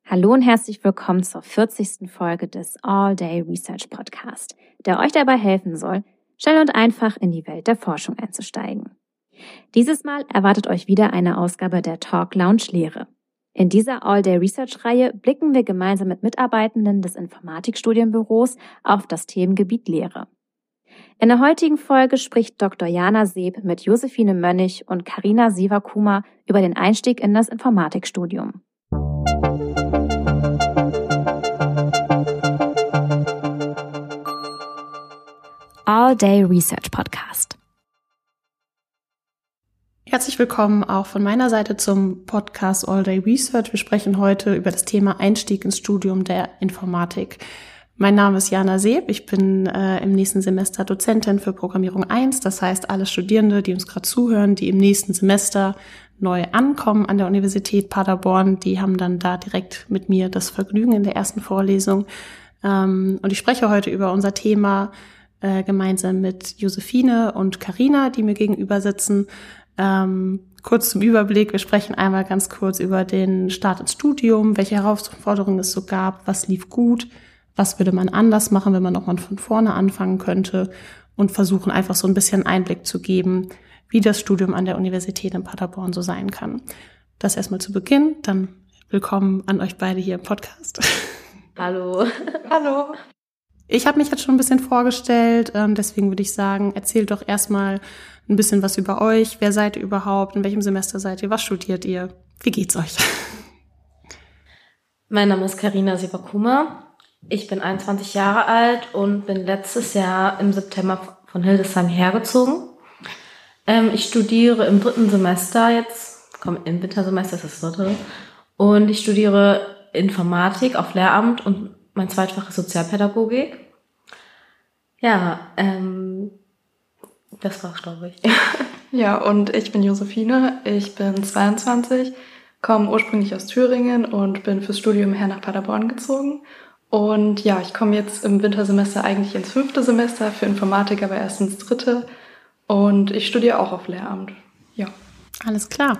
Hallo und herzlich willkommen zur 40. Folge des All Day Research Podcast, der euch dabei helfen soll, schnell und einfach in die Welt der Forschung einzusteigen. Dieses Mal erwartet euch wieder eine Ausgabe der Talk Lounge Lehre. In dieser All Day Research Reihe blicken wir gemeinsam mit Mitarbeitenden des Informatikstudienbüros auf das Themengebiet Lehre. In der heutigen Folge spricht Dr. Jana Seeb mit Josephine Mönnig und Karina Siwakuma über den Einstieg in das Informatikstudium. All Day Research Podcast. Herzlich willkommen auch von meiner Seite zum Podcast All Day Research. Wir sprechen heute über das Thema Einstieg ins Studium der Informatik. Mein Name ist Jana Seeb. Ich bin im nächsten Semester Dozentin für Programmierung 1. Das heißt, alle Studierende, die uns gerade zuhören, die im nächsten Semester neu ankommen an der Universität Paderborn, die haben dann da direkt mit mir das Vergnügen in der ersten Vorlesung. Und ich spreche heute über unser Thema gemeinsam mit Josephine und Karina, die mir gegenüber sitzen. Kurz zum Überblick, wir sprechen einmal ganz kurz über den Start ins Studium, welche Herausforderungen es so gab, was lief gut, was würde man anders machen, wenn man nochmal von vorne anfangen könnte, und versuchen einfach so ein bisschen Einblick zu geben, wie das Studium an der Universität in Paderborn so sein kann. Das erstmal zu Beginn, dann willkommen an euch beide hier im Podcast. Hallo. Hallo. Ich habe mich jetzt schon ein bisschen vorgestellt, deswegen würde ich sagen, erzählt doch erstmal ein bisschen was über euch. Wer seid ihr überhaupt? In welchem Semester seid ihr? Was studiert ihr? Wie geht's euch? Mein Name ist Karina Siwakuma. Ich bin 21 Jahre alt und bin letztes Jahr im September von Hildesheim hergezogen. Ich studiere im 3. Semester jetzt, im Wintersemester ist das 3. Und ich studiere Informatik auf Lehramt und mein Zweitfach ist Sozialpädagogik. Ja, das war's, glaube ich. Ja, und ich bin Josephine, ich bin 22, komme ursprünglich aus Thüringen und bin fürs Studium her nach Paderborn gezogen. Und ja, ich komme jetzt im Wintersemester eigentlich ins 5. Semester, für Informatik aber erst ins 3. Und ich studiere auch auf Lehramt. Ja. Alles klar.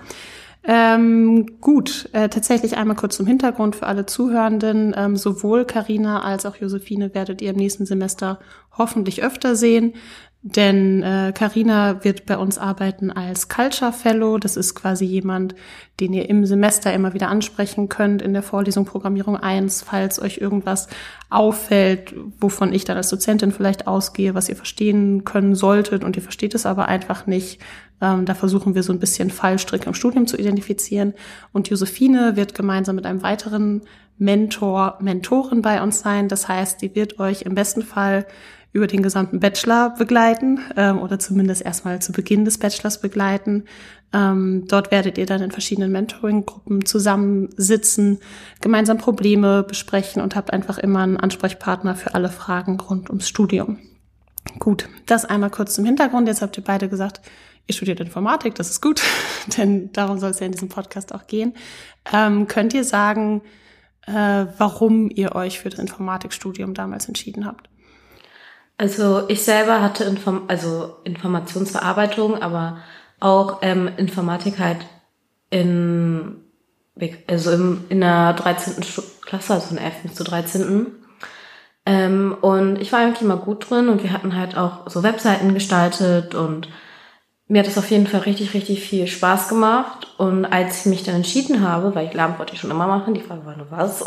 Gut, tatsächlich einmal kurz zum Hintergrund für alle Zuhörenden. Sowohl Karina als auch Josephine werdet ihr im nächsten Semester hoffentlich öfter sehen, denn Karina wird bei uns arbeiten als Culture Fellow. Das ist quasi jemand, den ihr im Semester immer wieder ansprechen könnt in der Vorlesung Programmierung 1, falls euch irgendwas auffällt, wovon ich dann als Dozentin vielleicht ausgehe, was ihr verstehen können solltet und ihr versteht es aber einfach nicht. Da versuchen wir so ein bisschen Fallstricke im Studium zu identifizieren. Und Josephine wird gemeinsam mit einem weiteren Mentorin bei uns sein. Das heißt, die wird euch im besten Fall über den gesamten Bachelor begleiten oder zumindest erstmal zu Beginn des Bachelors begleiten. Dort werdet ihr dann in verschiedenen Mentoring-Gruppen zusammensitzen, gemeinsam Probleme besprechen und habt einfach immer einen Ansprechpartner für alle Fragen rund ums Studium. Gut, das einmal kurz zum Hintergrund. Jetzt habt ihr beide gesagt, ihr studiert Informatik, das ist gut, denn darum soll es ja in diesem Podcast auch gehen. Könnt ihr sagen, warum ihr euch für das Informatikstudium damals entschieden habt? Also ich selber hatte Informationsverarbeitung, aber auch Informatik halt in der 13. Klasse, also von 11. bis zur 13. Und ich war eigentlich immer gut drin und wir hatten halt auch so Webseiten gestaltet und mir hat es auf jeden Fall richtig, richtig viel Spaß gemacht. Und als ich mich dann entschieden habe, weil Lehramt wollte ich schon immer machen, die Frage war nur was,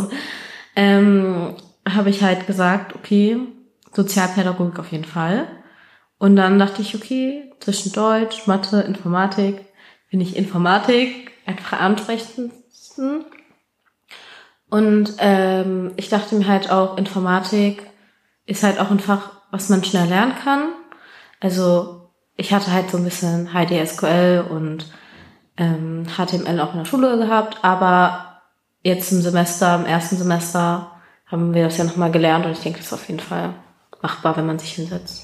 habe ich halt gesagt, okay, Sozialpädagogik auf jeden Fall. Und dann dachte ich, okay, zwischen Deutsch, Mathe, Informatik, finde ich Informatik einfach am ansprechendsten. Und ich dachte mir halt auch, Informatik ist halt auch ein Fach, was man schnell lernen kann. Also ich hatte halt so ein bisschen HDSQL und HTML auch in der Schule gehabt, aber jetzt im ersten Semester haben wir das ja nochmal gelernt und ich denke, das ist auf jeden Fall machbar, wenn man sich hinsetzt.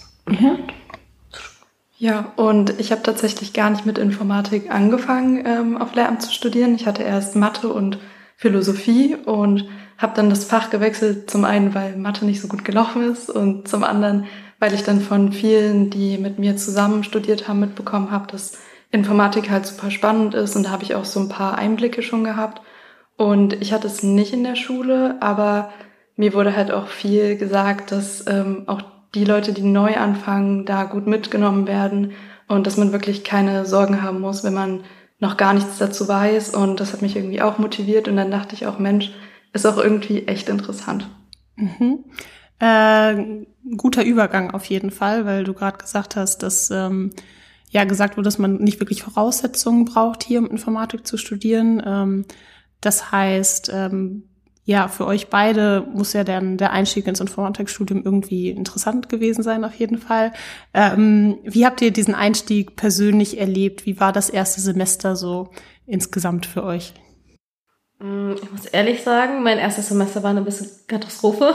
Ja, und ich habe tatsächlich gar nicht mit Informatik angefangen, auf Lehramt zu studieren. Ich hatte erst Mathe und Philosophie und habe dann das Fach gewechselt, zum einen, weil Mathe nicht so gut gelaufen ist und zum anderen, weil ich dann von vielen, die mit mir zusammen studiert haben, mitbekommen habe, dass Informatik halt super spannend ist und da habe ich auch so ein paar Einblicke schon gehabt. Und ich hatte es nicht in der Schule, aber mir wurde halt auch viel gesagt, dass auch die Leute, die neu anfangen, da gut mitgenommen werden und dass man wirklich keine Sorgen haben muss, wenn man noch gar nichts dazu weiß. Und das hat mich irgendwie auch motiviert. Und dann dachte ich auch, Mensch, ist auch irgendwie echt interessant. Mhm. Guter Übergang auf jeden Fall, weil du gerade gesagt hast, dass gesagt wurde, dass man nicht wirklich Voraussetzungen braucht, hier um Informatik zu studieren. Das heißt, für euch beide muss ja dann der Einstieg ins Informatikstudium irgendwie interessant gewesen sein, auf jeden Fall. Wie habt ihr diesen Einstieg persönlich erlebt? Wie war das erste Semester so insgesamt für euch? Ich muss ehrlich sagen, mein erstes Semester war eine bisschen Katastrophe,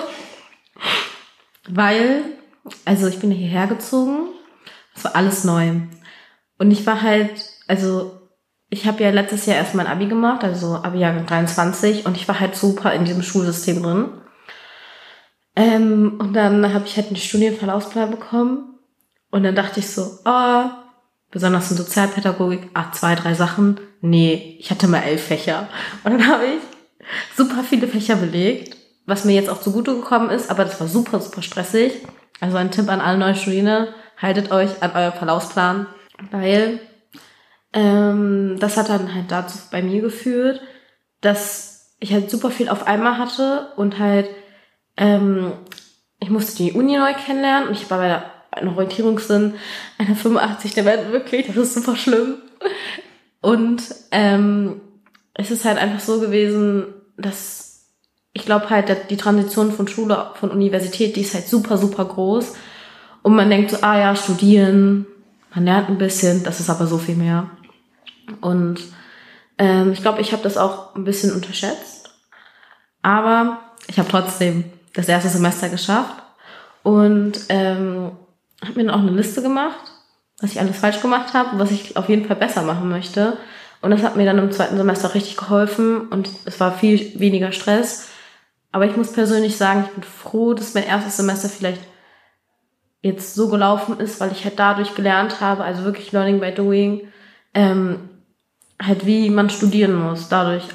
weil, ich bin hierher gezogen, es war alles neu. Und ich war ich habe ja letztes Jahr erst mein Abi gemacht, also Abi-Jahrgang 23, und ich war halt super in diesem Schulsystem drin. Und dann habe ich halt einen Studienverlaufsplan bekommen und dann dachte ich so, besonders in Sozialpädagogik, 2, 3 Sachen. Nee, ich hatte mal 11 Fächer. Und dann habe ich super viele Fächer belegt, was mir jetzt auch zugute gekommen ist, aber das war super, super stressig. Also ein Tipp an alle neuen Studierenden, haltet euch an euren Verlaufsplan, weil das hat dann halt dazu bei mir geführt, dass ich halt super viel auf einmal hatte und halt ich musste die Uni neu kennenlernen und ich war bei einer Orientierungssinn einer 85, der war wirklich, das ist super schlimm. Und es ist halt einfach so gewesen, dass ich glaube halt, die Transition von Schule, von Universität, die ist halt super, super groß. Und man denkt so, studieren, man lernt ein bisschen, das ist aber so viel mehr. Und ich glaube, ich habe das auch ein bisschen unterschätzt. Aber ich habe trotzdem das erste Semester geschafft und habe mir dann auch eine Liste gemacht, was ich alles falsch gemacht habe und was ich auf jeden Fall besser machen möchte. Und das hat mir dann im zweiten Semester richtig geholfen und es war viel weniger Stress. Aber ich muss persönlich sagen, ich bin froh, dass mein erstes Semester vielleicht jetzt so gelaufen ist, weil ich halt dadurch gelernt habe, also wirklich Learning by Doing, halt wie man studieren muss.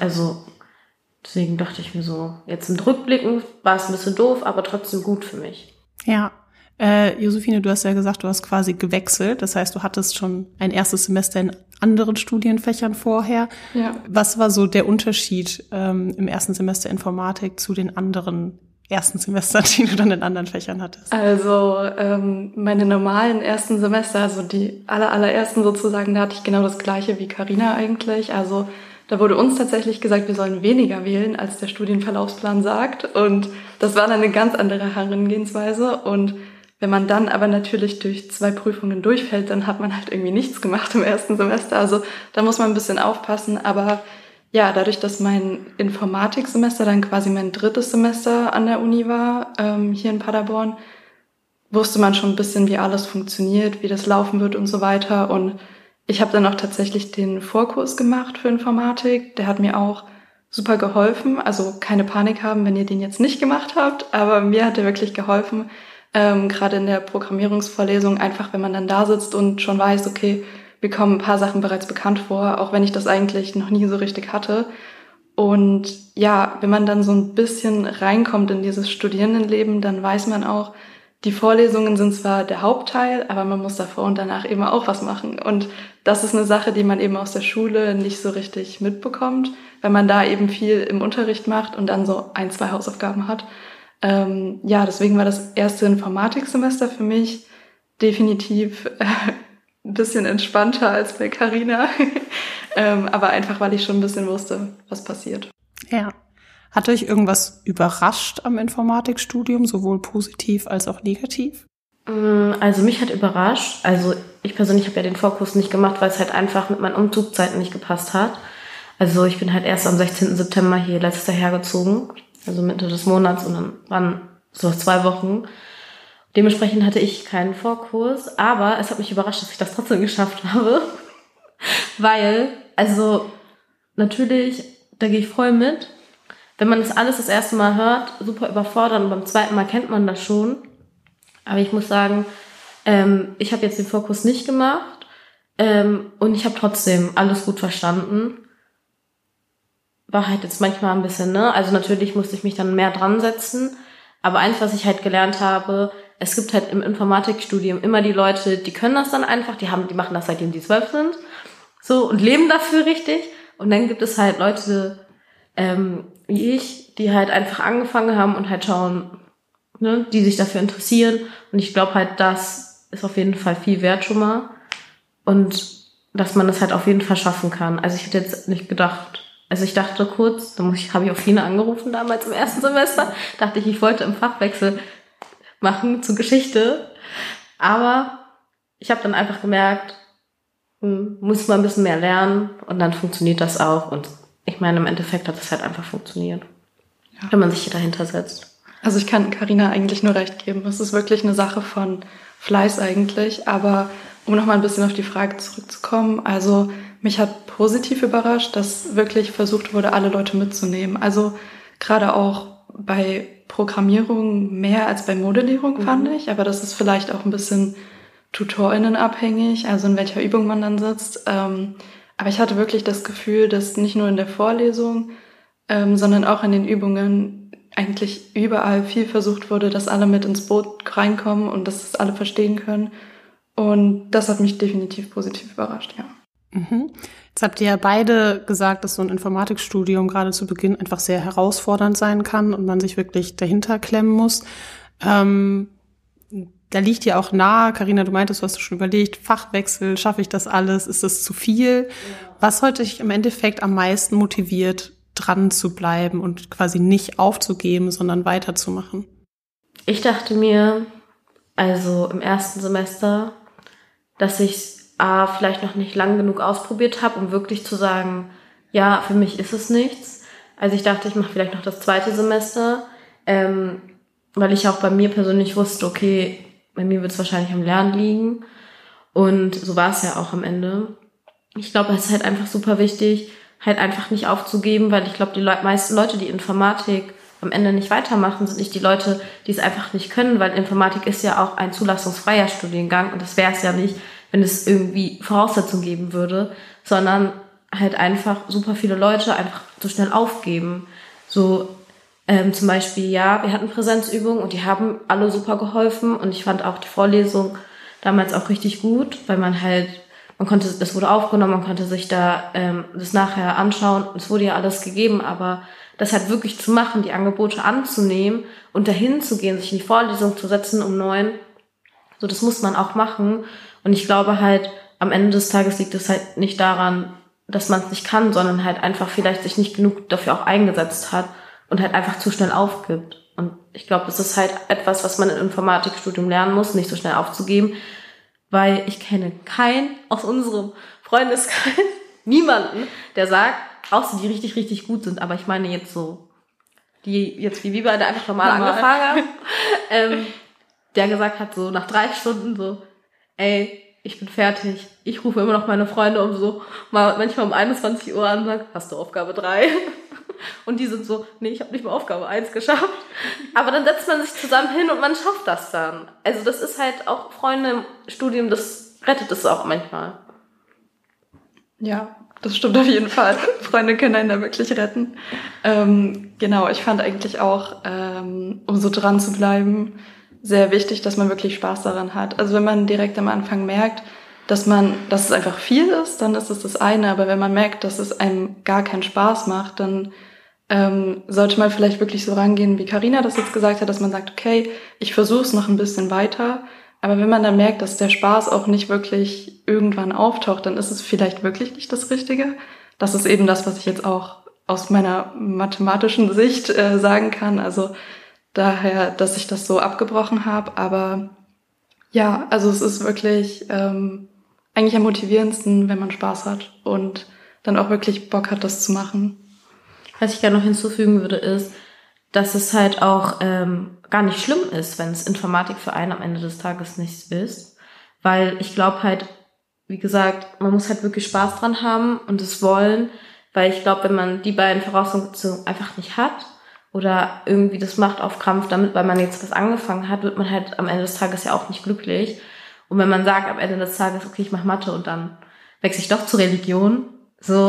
Deswegen dachte ich mir so, jetzt im Rückblicken war es ein bisschen doof, aber trotzdem gut für mich. Ja, Josephine, du hast ja gesagt, du hast quasi gewechselt. Das heißt, du hattest schon ein erstes Semester in anderen Studienfächern vorher. Ja. Was war so der Unterschied im ersten Semester Informatik zu den anderen ersten Semestern, die du dann in anderen Fächern hattest? Also meine normalen ersten Semester, also die allerersten sozusagen, da hatte ich genau das Gleiche wie Carina eigentlich. Also da wurde uns tatsächlich gesagt, wir sollen weniger wählen, als der Studienverlaufsplan sagt. Und das war dann eine ganz andere Herangehensweise. Und wenn man dann aber natürlich durch 2 Prüfungen durchfällt, dann hat man halt irgendwie nichts gemacht im ersten Semester. Also da muss man ein bisschen aufpassen. Aber ja, dadurch, dass mein Informatiksemester dann quasi mein 3. Semester an der Uni war, hier in Paderborn, wusste man schon ein bisschen, wie alles funktioniert, wie das laufen wird und so weiter. Und ich habe dann auch tatsächlich den Vorkurs gemacht für Informatik. Der hat mir auch super geholfen. Also keine Panik haben, wenn ihr den jetzt nicht gemacht habt. Aber mir hat der wirklich geholfen, gerade in der Programmierungsvorlesung, einfach wenn man dann da sitzt und schon weiß, okay, mir kommen ein paar Sachen bereits bekannt vor, auch wenn ich das eigentlich noch nie so richtig hatte. Und ja, wenn man dann so ein bisschen reinkommt in dieses Studierendenleben, dann weiß man auch, die Vorlesungen sind zwar der Hauptteil, aber man muss davor und danach eben auch was machen. Und das ist eine Sache, die man eben aus der Schule nicht so richtig mitbekommt, weil man da eben viel im Unterricht macht und dann so 1, 2 Hausaufgaben hat. Deswegen war das erste Informatiksemester für mich definitiv ein bisschen entspannter als bei Carina. Aber einfach, weil ich schon ein bisschen wusste, was passiert. Ja. Hat euch irgendwas überrascht am Informatikstudium, sowohl positiv als auch negativ? Also mich hat überrascht. Also ich persönlich habe ja den Vorkurs nicht gemacht, weil es halt einfach mit meinen Umzugszeiten nicht gepasst hat. Also ich bin halt erst am 16. September hier letztes Jahr hergezogen, also Mitte des Monats, und dann waren so 2 Wochen. Dementsprechend hatte ich keinen Vorkurs, aber es hat mich überrascht, dass ich das trotzdem geschafft habe. Weil, natürlich, da gehe ich voll mit. Wenn man das alles das erste Mal hört, super überfordert, und beim zweiten Mal kennt man das schon. Aber ich muss sagen, ich habe jetzt den Vorkurs nicht gemacht und ich habe trotzdem alles gut verstanden. war halt jetzt manchmal ein bisschen, also natürlich musste ich mich dann mehr dran setzen, aber eins, was ich halt gelernt habe, es gibt halt im Informatikstudium immer die Leute, die können das dann einfach, die machen das seitdem die 12 sind, so, und leben dafür richtig, und dann gibt es halt Leute, wie ich, die halt einfach angefangen haben und halt schauen, die sich dafür interessieren, und ich glaube halt, das ist auf jeden Fall viel wert schon mal, und dass man das halt auf jeden Fall schaffen kann. Also ich hätte jetzt nicht gedacht, also ich dachte kurz, habe ich auch Fine angerufen damals im ersten Semester, dachte ich wollte im Fachwechsel machen zu Geschichte, aber ich habe dann einfach gemerkt, muss man ein bisschen mehr lernen, und dann funktioniert das auch, und ich meine, im Endeffekt hat es halt einfach funktioniert, wenn man sich hier dahinter setzt. Also ich kann Carina eigentlich nur recht geben. Es ist wirklich eine Sache von Fleiß eigentlich, aber um nochmal ein bisschen auf die Frage zurückzukommen, also mich hat positiv überrascht, dass wirklich versucht wurde, alle Leute mitzunehmen. Also gerade auch bei Programmierung mehr als bei Modellierung, fand ich, aber das ist vielleicht auch ein bisschen TutorInnen abhängig, also in welcher Übung man dann sitzt. Aber ich hatte wirklich das Gefühl, dass nicht nur in der Vorlesung, sondern auch in den Übungen eigentlich überall viel versucht wurde, dass alle mit ins Boot reinkommen und dass es alle verstehen können. Und das hat mich definitiv positiv überrascht, ja. Jetzt habt ihr ja beide gesagt, dass so ein Informatikstudium gerade zu Beginn einfach sehr herausfordernd sein kann und man sich wirklich dahinter klemmen muss. Da liegt ja auch nahe, Carina, du meintest, du hast schon überlegt, Fachwechsel, schaffe ich das alles, ist das zu viel? Ja. Was hat dich im Endeffekt am meisten motiviert, dran zu bleiben und quasi nicht aufzugeben, sondern weiterzumachen? Ich dachte mir, also im ersten Semester, dass ich vielleicht noch nicht lang genug ausprobiert habe, um wirklich zu sagen, ja, für mich ist es nichts. Also ich dachte, ich mache vielleicht noch das zweite Semester, weil ich auch bei mir persönlich wusste, okay, bei mir wird es wahrscheinlich am Lernen liegen. Und so war es ja auch am Ende. Ich glaube, es ist halt einfach super wichtig, halt einfach nicht aufzugeben, weil ich glaube, die meisten Leute, die Informatik am Ende nicht weitermachen, sind nicht die Leute, die es einfach nicht können, weil Informatik ist ja auch ein zulassungsfreier Studiengang, und das wäre es ja nicht, wenn es irgendwie Voraussetzungen geben würde, sondern halt einfach super viele Leute einfach so schnell aufgeben. So zum Beispiel, ja, wir hatten Präsenzübungen und die haben alle super geholfen, und ich fand auch die Vorlesung damals auch richtig gut, weil das wurde aufgenommen, man konnte sich da das nachher anschauen, es wurde ja alles gegeben, aber das halt wirklich zu machen, die Angebote anzunehmen und dahin zu gehen, sich in die Vorlesung zu setzen um 9, so, das muss man auch machen. Und ich glaube halt, am Ende des Tages liegt es halt nicht daran, dass man es nicht kann, sondern halt einfach vielleicht sich nicht genug dafür auch eingesetzt hat und halt einfach zu schnell aufgibt. Und ich glaube, das ist halt etwas, was man im Informatikstudium lernen muss, nicht so schnell aufzugeben, weil ich kenne keinen aus unserem Freundeskreis, niemanden, der sagt, außer die richtig, richtig gut sind, aber ich meine jetzt so, die jetzt wie wir beide einfach normal angefangen haben, der gesagt hat, so nach 3 Stunden so, ey, ich bin fertig. Ich rufe immer noch meine Freunde manchmal um 21 Uhr an und sage, hast du Aufgabe 3? Und die sind so, nee, ich habe nicht mal Aufgabe 1 geschafft. Aber dann setzt man sich zusammen hin und man schafft das dann. Also das ist halt auch Freunde im Studium, das rettet es auch manchmal. Ja, das stimmt auf jeden Fall. Freunde können einen da wirklich retten. Genau, ich fand eigentlich auch, um so dran zu bleiben, sehr wichtig, dass man wirklich Spaß daran hat. Also wenn man direkt am Anfang merkt, dass es einfach viel ist, dann ist es das eine. Aber wenn man merkt, dass es einem gar keinen Spaß macht, dann sollte man vielleicht wirklich so rangehen, wie Carina das jetzt gesagt hat, dass man sagt, okay, ich versuche es noch ein bisschen weiter. Aber wenn man dann merkt, dass der Spaß auch nicht wirklich irgendwann auftaucht, dann ist es vielleicht wirklich nicht das Richtige. Das ist eben das, was ich jetzt auch aus meiner mathematischen Sicht sagen kann. Also daher, dass ich das so abgebrochen habe. Aber ja, also es ist wirklich eigentlich am motivierendsten, wenn man Spaß hat und dann auch wirklich Bock hat, das zu machen. Was ich gerne noch hinzufügen würde, ist, dass es halt auch gar nicht schlimm ist, wenn es Informatik für einen am Ende des Tages nichts ist. Weil ich glaube halt, wie gesagt, man muss halt wirklich Spaß dran haben und es wollen. Weil ich glaube, wenn man die beiden Voraussetzungen einfach nicht hat oder irgendwie das macht auf Krampf damit, weil man jetzt was angefangen hat, wird man halt am Ende des Tages ja auch nicht glücklich. Und wenn man sagt am Ende des Tages, okay, ich mache Mathe und dann wechsle ich doch zur Religion, so,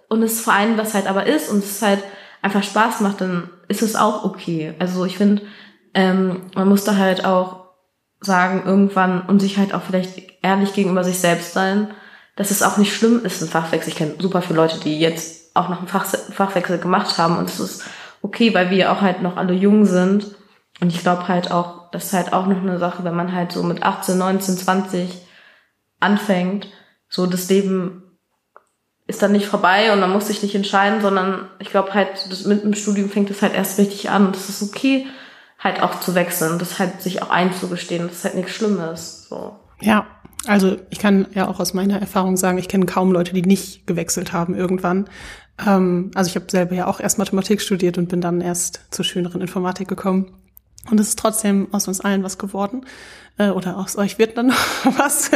und es für einen das halt aber ist und es halt einfach Spaß macht, dann ist es auch okay. Also ich finde, man muss da halt auch sagen, irgendwann und sich halt auch vielleicht ehrlich gegenüber sich selbst sein, dass es auch nicht schlimm ist, ein Fachwechsel. Ich kenne super viele Leute, die jetzt auch noch einen Fachwechsel gemacht haben und es ist okay, weil wir auch halt noch alle jung sind. Und ich glaube halt auch, das ist halt auch noch eine Sache, wenn man halt so mit 18, 19, 20 anfängt, so das Leben ist dann nicht vorbei und man muss sich nicht entscheiden, sondern ich glaube halt, mit dem Studium fängt es halt erst richtig an und es ist okay, halt auch zu wechseln, das halt sich auch einzugestehen, dass es halt nichts Schlimmes. So. Ja, also ich kann ja auch aus meiner Erfahrung sagen, ich kenne kaum Leute, die nicht gewechselt haben irgendwann. Also ich habe selber ja auch erst Mathematik studiert und bin dann erst zur schöneren Informatik gekommen. Und es ist trotzdem aus uns allen was geworden. Oder aus euch wird dann noch was.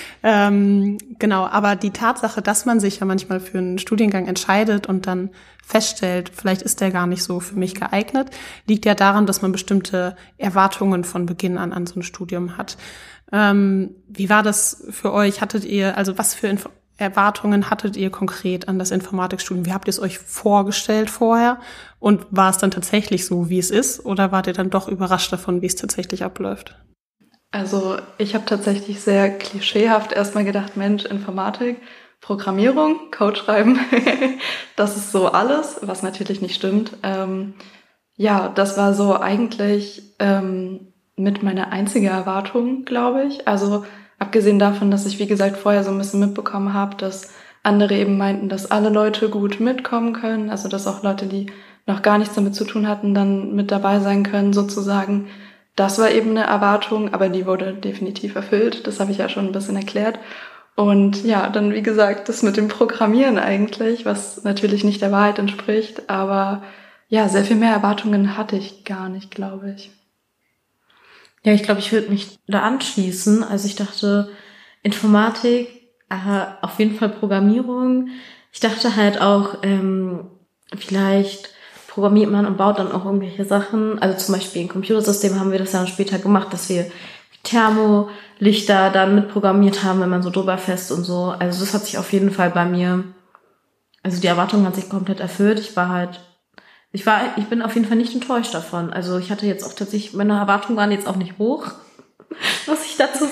Genau, aber die Tatsache, dass man sich ja manchmal für einen Studiengang entscheidet und dann feststellt, vielleicht ist der gar nicht so für mich geeignet, liegt ja daran, dass man bestimmte Erwartungen von Beginn an so ein Studium hat. Wie war das für euch? Was für Erwartungen hattet ihr konkret an das Informatikstudium? Wie habt ihr es euch vorgestellt vorher? Und war es dann tatsächlich so, wie es ist? Oder wart ihr dann doch überrascht davon, wie es tatsächlich abläuft? Also ich habe tatsächlich sehr klischeehaft erstmal gedacht, Mensch, Informatik, Programmierung, Code schreiben, das ist so alles, was natürlich nicht stimmt. Das war so eigentlich mit meiner einzige Erwartung, glaube ich. Also abgesehen davon, dass ich, wie gesagt, vorher so ein bisschen mitbekommen habe, dass andere eben meinten, dass alle Leute gut mitkommen können, also dass auch Leute, die noch gar nichts damit zu tun hatten, dann mit dabei sein können, sozusagen. Das war eben eine Erwartung, aber die wurde definitiv erfüllt. Das habe ich ja schon ein bisschen erklärt. Und ja, dann wie gesagt, das mit dem Programmieren eigentlich, was natürlich nicht der Wahrheit entspricht. Aber ja, sehr viel mehr Erwartungen hatte ich gar nicht, glaube ich. Ja, ich glaube, ich würde mich da anschließen. Also ich dachte, Informatik, auf jeden Fall Programmierung. Ich dachte halt auch, vielleicht programmiert man und baut dann auch irgendwelche Sachen. Also zum Beispiel im Computersystem haben wir das ja später gemacht, dass wir Thermolichter dann mitprogrammiert haben, wenn man so drüber fest und so. Also das hat sich auf jeden Fall bei mir, also die Erwartung hat sich komplett erfüllt. Ich bin auf jeden Fall nicht enttäuscht davon. Also ich hatte jetzt auch tatsächlich, meine Erwartungen waren jetzt auch nicht hoch, muss ich dazu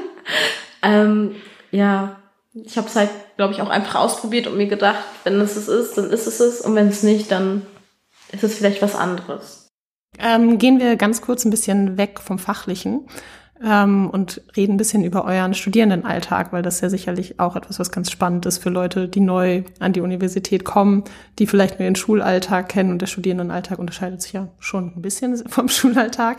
sagen. Ich habe es halt, glaube ich, auch einfach ausprobiert und mir gedacht, wenn es ist, dann ist es. Und wenn es nicht, dann ist es vielleicht was anderes. Gehen wir ganz kurz ein bisschen weg vom Fachlichen und reden ein bisschen über euren Studierendenalltag, weil das ist ja sicherlich auch etwas, was ganz spannend ist für Leute, die neu an die Universität kommen, die vielleicht nur ihren Schulalltag kennen und der Studierendenalltag unterscheidet sich ja schon ein bisschen vom Schulalltag.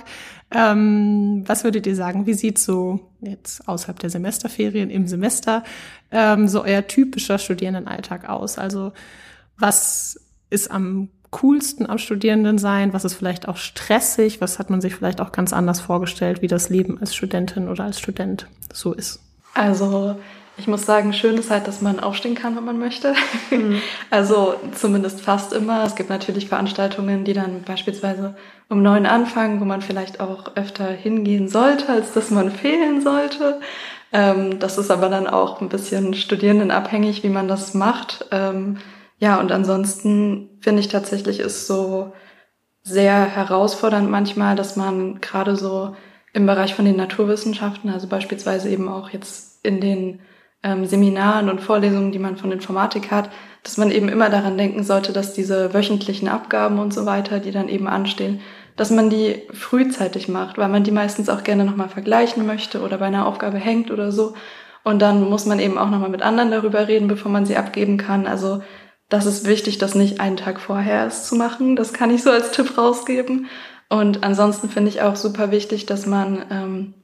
Was würdet ihr sagen, wie sieht so jetzt außerhalb der Semesterferien im Semester so euer typischer Studierendenalltag aus? Also was ist am coolsten am Studierenden sein? Was ist vielleicht auch stressig? Was hat man sich vielleicht auch ganz anders vorgestellt, wie das Leben als Studentin oder als Student so ist? Also ich muss sagen, schön ist halt, dass man aufstehen kann, wenn man möchte. Also zumindest fast immer. Es gibt natürlich Veranstaltungen, die dann beispielsweise um 9 anfangen, wo man vielleicht auch öfter hingehen sollte, als dass man fehlen sollte. Das ist aber dann auch ein bisschen studierendenabhängig, wie man das macht. Und ansonsten finde ich tatsächlich, ist so sehr herausfordernd manchmal, dass man gerade so im Bereich von den Naturwissenschaften, also beispielsweise eben auch jetzt in den Seminaren und Vorlesungen, die man von Informatik hat, dass man eben immer daran denken sollte, dass diese wöchentlichen Abgaben und so weiter, die dann eben anstehen, dass man die frühzeitig macht, weil man die meistens auch gerne nochmal vergleichen möchte oder bei einer Aufgabe hängt oder so. Und dann muss man eben auch nochmal mit anderen darüber reden, bevor man sie abgeben kann. Also das ist wichtig, das nicht einen Tag vorher erst zu machen. Das kann ich so als Tipp rausgeben. Und ansonsten finde ich auch super wichtig, dass man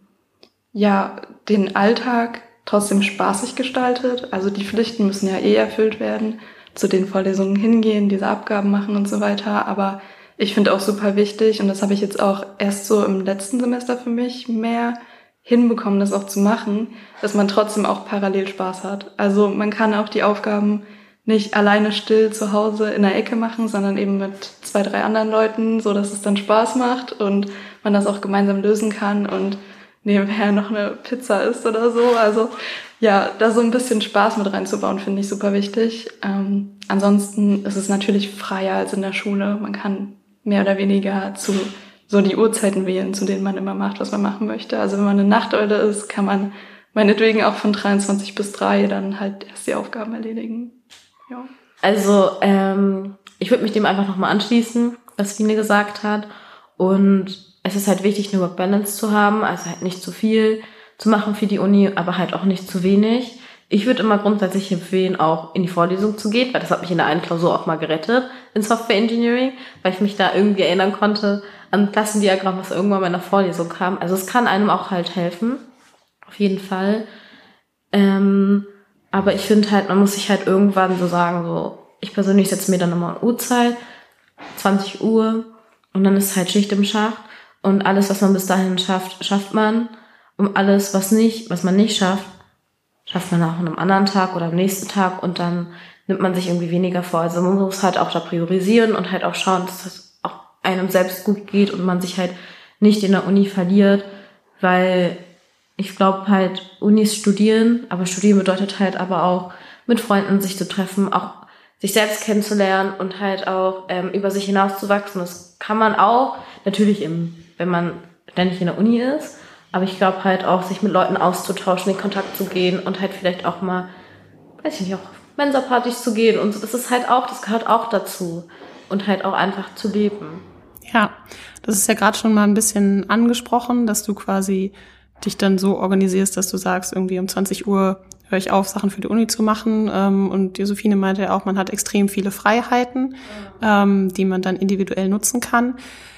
den Alltag trotzdem spaßig gestaltet. Also die Pflichten müssen ja erfüllt werden, zu den Vorlesungen hingehen, diese Abgaben machen und so weiter. Aber ich finde auch super wichtig, und das habe ich jetzt auch erst so im letzten Semester für mich mehr hinbekommen, das auch zu machen, dass man trotzdem auch parallel Spaß hat. Also man kann auch die Aufgaben nicht alleine still zu Hause in der Ecke machen, sondern eben mit 2, 3 anderen Leuten, so dass es dann Spaß macht und man das auch gemeinsam lösen kann und nebenher noch eine Pizza isst oder so. Also Ja, da so ein bisschen Spaß mit reinzubauen, finde ich super wichtig. Ansonsten ist es natürlich freier als in der Schule. Man kann mehr oder weniger zu so die Uhrzeiten wählen, zu denen man immer macht, was man machen möchte. Also wenn man eine Nachteule ist, kann man meinetwegen auch von 23 bis 3 dann halt erst die Aufgaben erledigen. Ja. Also ich würde mich dem einfach nochmal anschließen, was Fine gesagt hat. Und es ist halt wichtig, eine Work-Balance zu haben, also halt nicht zu viel zu machen für die Uni, aber halt auch nicht zu wenig. Ich würde immer grundsätzlich empfehlen, auch in die Vorlesung zu gehen, weil das hat mich in der einen Klausur auch mal gerettet in Software Engineering, weil ich mich da irgendwie erinnern konnte an ein Klassendiagramm, was irgendwann mal in der Vorlesung kam. Also es kann einem auch halt helfen, auf jeden Fall. Aber ich finde halt, man muss sich halt irgendwann so sagen, so, ich persönlich setze mir dann nochmal eine Uhrzeit, 20 Uhr, und dann ist halt Schicht im Schacht. Und alles, was man bis dahin schafft, schafft man. Und alles, was man nicht schafft, schafft man auch an einem anderen Tag oder am nächsten Tag. Und dann nimmt man sich irgendwie weniger vor. Also man muss halt auch da priorisieren und halt auch schauen, dass es auch einem selbst gut geht und man sich halt nicht in der Uni verliert. Weil ich glaube halt, Unis studieren, aber studieren bedeutet halt aber auch, mit Freunden sich zu treffen, auch sich selbst kennenzulernen und halt auch über sich hinauszuwachsen. Das kann man auch, natürlich wenn man ständig in der Uni ist, aber ich glaube halt auch, sich mit Leuten auszutauschen, in Kontakt zu gehen und halt vielleicht auch mal, weiß ich nicht, auch Mensa-Partys zu gehen und so. Das gehört auch dazu und halt auch einfach zu leben. Ja, das ist ja gerade schon mal ein bisschen angesprochen, dass du quasi dich dann so organisierst, dass du sagst, irgendwie um 20 Uhr höre ich auf, Sachen für die Uni zu machen. Und Josephine meinte ja auch, man hat extrem viele Freiheiten, die man dann individuell nutzen kann.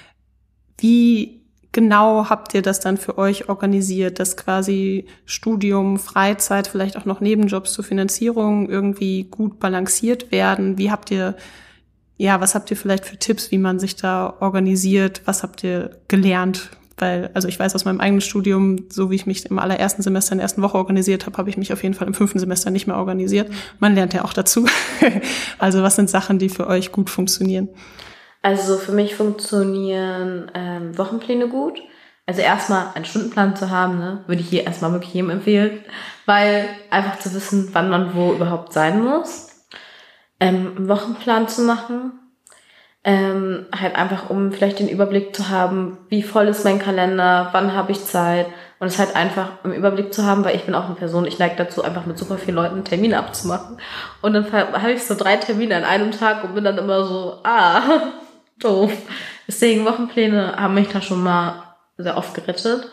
Wie genau habt ihr das dann für euch organisiert, dass quasi Studium, Freizeit, vielleicht auch noch Nebenjobs zur Finanzierung irgendwie gut balanciert werden? Was habt ihr vielleicht für Tipps, wie man sich da organisiert? Was habt ihr gelernt? Weil, also ich weiß aus meinem eigenen Studium, so wie ich mich im allerersten Semester in der ersten Woche organisiert habe, habe ich mich auf jeden Fall im 5. Semester nicht mehr organisiert. Man lernt ja auch dazu. Also was sind Sachen, die für euch gut funktionieren? Also für mich funktionieren Wochenpläne gut. Also erstmal einen Stundenplan zu haben, ne, würde ich hier erstmal wirklich jedem empfehlen, weil einfach zu wissen, wann man wo überhaupt sein muss. Einen Wochenplan zu machen, halt einfach, um vielleicht den Überblick zu haben, wie voll ist mein Kalender, wann habe ich Zeit, und es halt einfach im Überblick zu haben, weil ich bin auch eine Person, ich neige dazu, einfach mit super vielen Leuten Termine abzumachen, und dann habe ich so 3 Termine an einem Tag und bin dann immer so, doof. Deswegen Wochenpläne haben mich da schon mal sehr oft gerettet,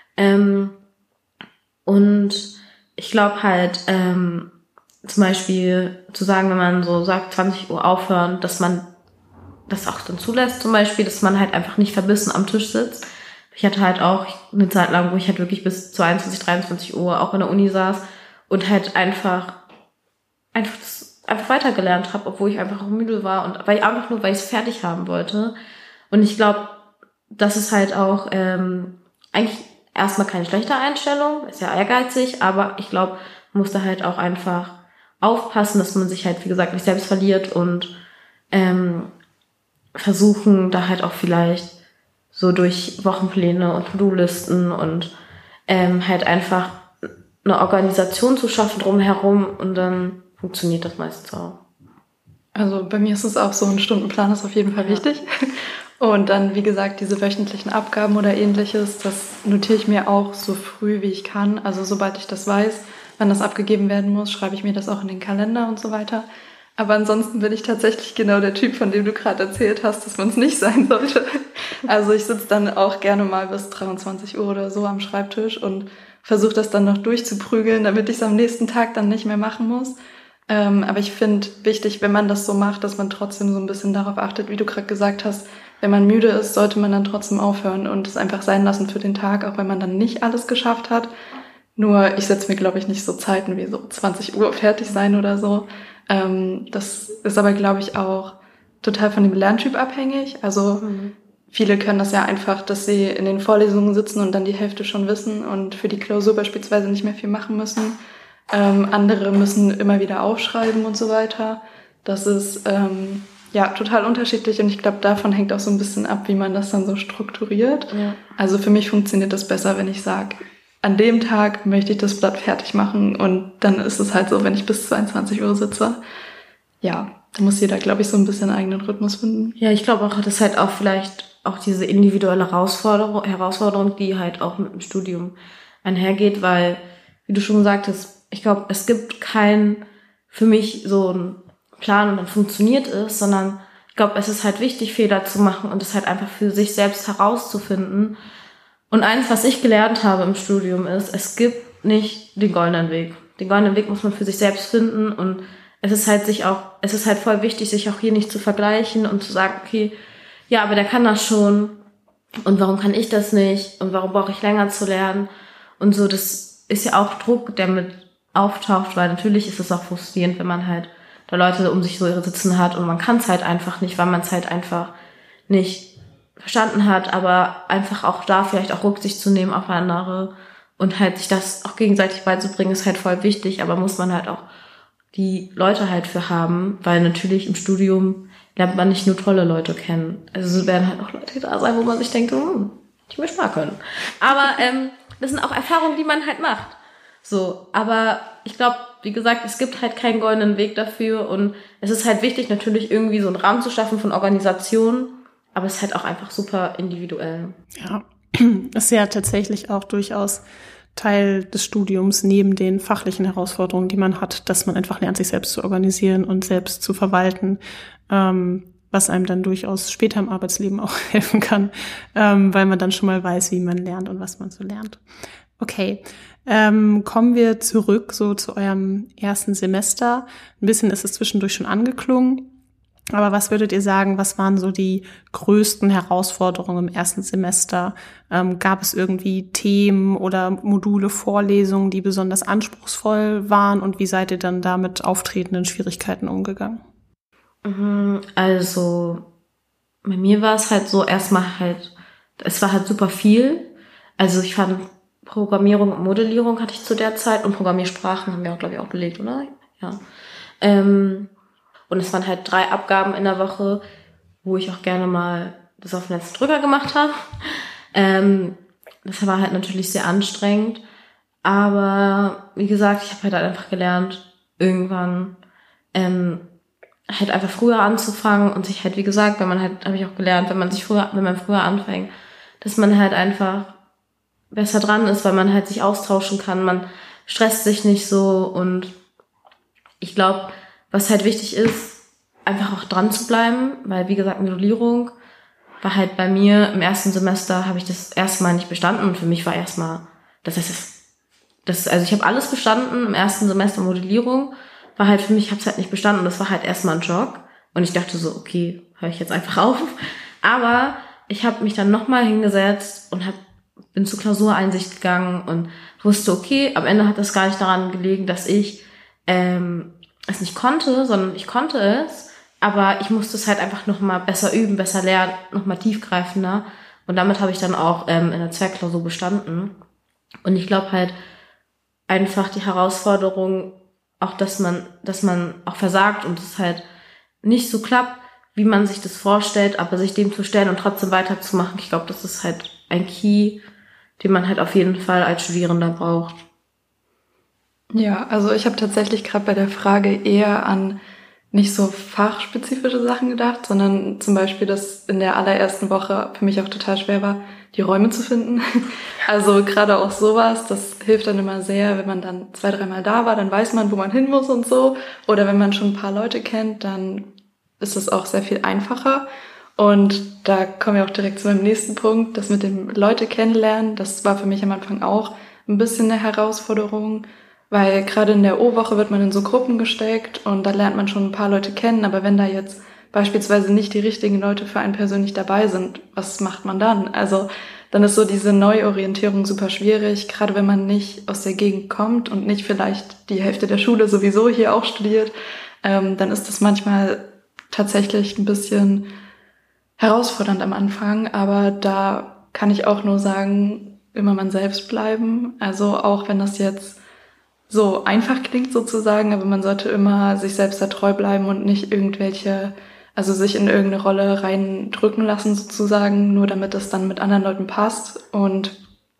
und ich glaube halt, zum Beispiel zu sagen, wenn man so sagt, 20 Uhr aufhören, dass man das auch dann zulässt, zum Beispiel, dass man halt einfach nicht verbissen am Tisch sitzt. Ich hatte halt auch eine Zeit lang, wo ich halt wirklich bis 22, 23 Uhr auch in der Uni saß und halt einfach weitergelernt habe, obwohl ich einfach auch müde war und weil ich es fertig haben wollte. Und ich glaube, das ist halt auch eigentlich erstmal keine schlechte Einstellung, ist ja ehrgeizig, aber ich glaube, man muss da halt auch einfach aufpassen, dass man sich halt, wie gesagt, nicht selbst verliert und versuchen, da halt auch vielleicht so durch Wochenpläne und To-Do-Listen und halt einfach eine Organisation zu schaffen drumherum, und dann funktioniert das meistens auch. Also bei mir ist es auch so, ein Stundenplan ist auf jeden Fall wichtig. Und dann, wie gesagt, diese wöchentlichen Abgaben oder ähnliches, das notiere ich mir auch so früh, wie ich kann. Also sobald ich das weiß, wann das abgegeben werden muss, schreibe ich mir das auch in den Kalender und so weiter. Aber ansonsten bin ich tatsächlich genau der Typ, von dem du gerade erzählt hast, dass man es nicht sein sollte. Also ich sitze dann auch gerne mal bis 23 Uhr oder so am Schreibtisch und versuche das dann noch durchzuprügeln, damit ich es am nächsten Tag dann nicht mehr machen muss. Aber ich finde wichtig, wenn man das so macht, dass man trotzdem so ein bisschen darauf achtet, wie du gerade gesagt hast, wenn man müde ist, sollte man dann trotzdem aufhören und es einfach sein lassen für den Tag, auch wenn man dann nicht alles geschafft hat. Nur ich setze mir, glaube ich, nicht so Zeiten wie so 20 Uhr fertig sein oder so. Das ist aber, glaube ich, auch total von dem Lerntyp abhängig. Also viele können das ja einfach, dass sie in den Vorlesungen sitzen und dann die Hälfte schon wissen und für die Klausur beispielsweise nicht mehr viel machen müssen. Andere müssen immer wieder aufschreiben und so weiter. Das ist total unterschiedlich, und ich glaube, davon hängt auch so ein bisschen ab, wie man das dann so strukturiert. Ja. Also für mich funktioniert das besser, wenn ich sage, an dem Tag möchte ich das Blatt fertig machen und dann ist es halt so, wenn ich bis 22 Uhr sitze. Ja, da muss jeder, glaube ich, so ein bisschen einen eigenen Rhythmus finden. Ja, ich glaube auch, dass halt auch vielleicht auch diese individuelle Herausforderung, die halt auch mit dem Studium einhergeht, weil, wie du schon gesagt hast, ich glaube, es gibt keinen für mich so einen Plan und dann funktioniert es, sondern ich glaube, es ist halt wichtig, Fehler zu machen und es halt einfach für sich selbst herauszufinden. Und eins, was ich gelernt habe im Studium ist, es gibt nicht den goldenen Weg. Den goldenen Weg muss man für sich selbst finden und es ist halt voll wichtig, sich auch hier nicht zu vergleichen und zu sagen, okay, ja, aber der kann das schon und warum kann ich das nicht und warum brauche ich länger zu lernen und so, das ist ja auch Druck, der mit auftaucht, weil natürlich ist es auch frustrierend, wenn man halt da Leute um sich so sitzen hat und man kann es halt einfach nicht, weil man es halt einfach nicht verstanden hat, aber einfach auch da vielleicht auch Rücksicht zu nehmen auf andere und halt sich das auch gegenseitig beizubringen, ist halt voll wichtig, aber muss man halt auch die Leute halt für haben, weil natürlich im Studium lernt man nicht nur tolle Leute kennen. Also es werden halt auch Leute da sein, wo man sich denkt, ich möchte mal können. Aber das sind auch Erfahrungen, die man halt macht. So, aber ich glaube, wie gesagt, es gibt halt keinen goldenen Weg dafür und es ist halt wichtig, natürlich irgendwie so einen Rahmen zu schaffen von Organisationen, aber es ist halt auch einfach super individuell. Ja, ist ja tatsächlich auch durchaus Teil des Studiums neben den fachlichen Herausforderungen, die man hat, dass man einfach lernt, sich selbst zu organisieren und selbst zu verwalten, was einem dann durchaus später im Arbeitsleben auch helfen kann, weil man dann schon mal weiß, wie man lernt und was man so lernt. Okay, kommen wir zurück so zu eurem ersten Semester. Ein bisschen ist es zwischendurch schon angeklungen. Aber was würdet ihr sagen, was waren so die größten Herausforderungen im ersten Semester? Gab es irgendwie Themen oder Module, Vorlesungen, die besonders anspruchsvoll waren? Und wie seid ihr dann da mit auftretenden Schwierigkeiten umgegangen? Also bei mir war es halt so, erstmal halt, es war halt super viel. Also ich fand Programmierung und Modellierung hatte ich zu der Zeit und Programmiersprachen haben wir auch, glaube ich, auch belegt, oder? Ja. Und es waren halt 3 Abgaben in der Woche, wo ich auch gerne mal das auf den letzten Drücker gemacht habe. Das war halt natürlich sehr anstrengend. Aber wie gesagt, ich habe halt einfach gelernt, irgendwann halt einfach früher anzufangen und sich halt, wie gesagt, wenn man halt, habe ich auch gelernt, wenn man früher anfängt, dass man halt einfach besser dran ist, weil man halt sich austauschen kann, man stresst sich nicht so und ich glaube, was halt wichtig ist, einfach auch dran zu bleiben, weil wie gesagt, Modellierung war halt bei mir im ersten Semester, habe ich das erste Mal nicht bestanden und für mich war erstmal, also ich habe alles bestanden im ersten Semester Modellierung, war halt für mich, ich habe es halt nicht bestanden und das war halt erstmal ein Schock und ich dachte so, okay, höre ich jetzt einfach auf, aber ich habe mich dann nochmal hingesetzt und bin zur Klausureinsicht gegangen und wusste, okay, am Ende hat das gar nicht daran gelegen, dass ich es nicht konnte, sondern ich konnte es, aber ich musste es halt einfach nochmal besser üben, besser lernen, nochmal tiefgreifender und damit habe ich dann auch in der Zweitklausur bestanden und ich glaube halt einfach die Herausforderung auch, dass man auch versagt und es halt nicht so klappt, wie man sich das vorstellt, aber sich dem zu stellen und trotzdem weiterzumachen, ich glaube, das ist halt ein Key, den man halt auf jeden Fall als Studierender braucht. Ja, also ich habe tatsächlich gerade bei der Frage eher an nicht so fachspezifische Sachen gedacht, sondern zum Beispiel, dass in der allerersten Woche für mich auch total schwer war, die Räume zu finden. Also gerade auch sowas, das hilft dann immer sehr, wenn man dann 2-3 Mal da war, dann weiß man, wo man hin muss und so. Oder wenn man schon ein paar Leute kennt, dann ist es auch sehr viel einfacher. Und da kommen wir auch direkt zu meinem nächsten Punkt, das mit dem Leute kennenlernen. Das war für mich am Anfang auch ein bisschen eine Herausforderung, weil gerade in der O-Woche wird man in so Gruppen gesteckt und da lernt man schon ein paar Leute kennen, aber wenn da jetzt beispielsweise nicht die richtigen Leute für einen persönlich dabei sind, was macht man dann? Also dann ist so diese Neuorientierung super schwierig, gerade wenn man nicht aus der Gegend kommt und nicht vielleicht die Hälfte der Schule sowieso hier auch studiert, dann ist das manchmal tatsächlich ein bisschen herausfordernd am Anfang, aber da kann ich auch nur sagen, immer man selbst bleiben, also auch wenn das jetzt so einfach klingt sozusagen, aber man sollte immer sich selbst da treu bleiben und nicht also sich in irgendeine Rolle reindrücken lassen sozusagen, nur damit es dann mit anderen Leuten passt. Und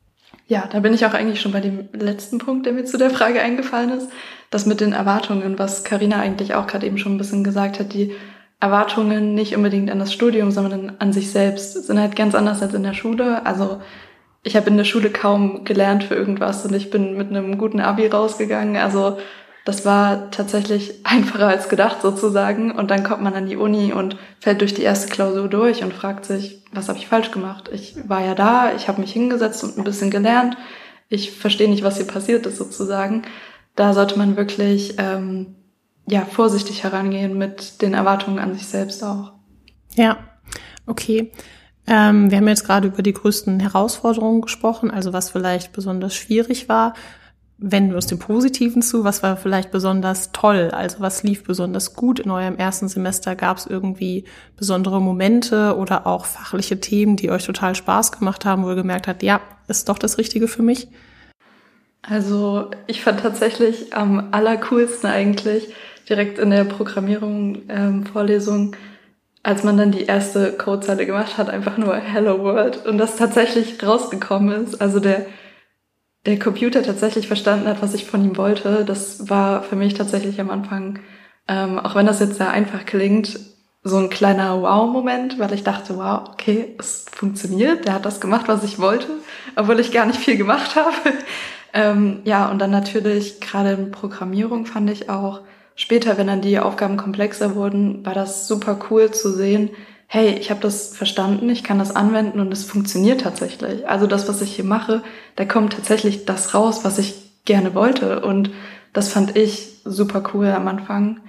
Ja, da bin ich auch eigentlich schon bei dem letzten Punkt, der mir zu der Frage eingefallen ist. Das mit den Erwartungen, was Carina eigentlich auch gerade eben schon ein bisschen gesagt hat, die Erwartungen nicht unbedingt an das Studium, sondern an sich selbst sind halt ganz anders als in der Schule. Also ich habe in der Schule kaum gelernt für irgendwas und ich bin mit einem guten Abi rausgegangen. Also das war tatsächlich einfacher als gedacht sozusagen. Und dann kommt man an die Uni und fällt durch die erste Klausur durch und fragt sich, was habe ich falsch gemacht? Ich war ja da, ich habe mich hingesetzt und ein bisschen gelernt. Ich verstehe nicht, was hier passiert ist sozusagen. Da sollte man wirklich vorsichtig herangehen mit den Erwartungen an sich selbst auch. Ja, okay. Wir haben jetzt gerade über die größten Herausforderungen gesprochen, also was vielleicht besonders schwierig war. Wenden wir uns dem Positiven zu, was war vielleicht besonders toll? Also was lief besonders gut in eurem ersten Semester? Gab es irgendwie besondere Momente oder auch fachliche Themen, die euch total Spaß gemacht haben, wo ihr gemerkt habt, ja, ist doch das Richtige für mich? Also ich fand tatsächlich am allercoolsten eigentlich direkt in der Programmierung Vorlesung, als man dann die erste Codezeile gemacht hat, einfach nur Hello World und das tatsächlich rausgekommen ist. Also der Computer tatsächlich verstanden hat, was ich von ihm wollte. Das war für mich tatsächlich am Anfang, auch wenn das jetzt sehr einfach klingt, so ein kleiner Wow-Moment, weil ich dachte, wow, okay, es funktioniert, der hat das gemacht, was ich wollte, obwohl ich gar nicht viel gemacht habe. Und dann natürlich gerade in Programmierung fand ich auch, später, wenn dann die Aufgaben komplexer wurden, war das super cool zu sehen, hey, ich habe das verstanden, ich kann das anwenden und es funktioniert tatsächlich. Also das, was ich hier mache, da kommt tatsächlich das raus, was ich gerne wollte. Und das fand ich super cool am Anfang.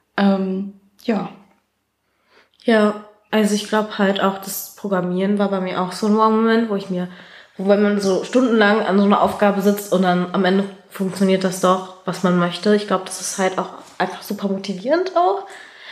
Ja, also ich glaube halt auch, das Programmieren war bei mir auch so ein Moment, wo wenn man so stundenlang an so einer Aufgabe sitzt und dann am Ende funktioniert das doch, was man möchte. Ich glaube, das ist halt auch einfach super motivierend auch.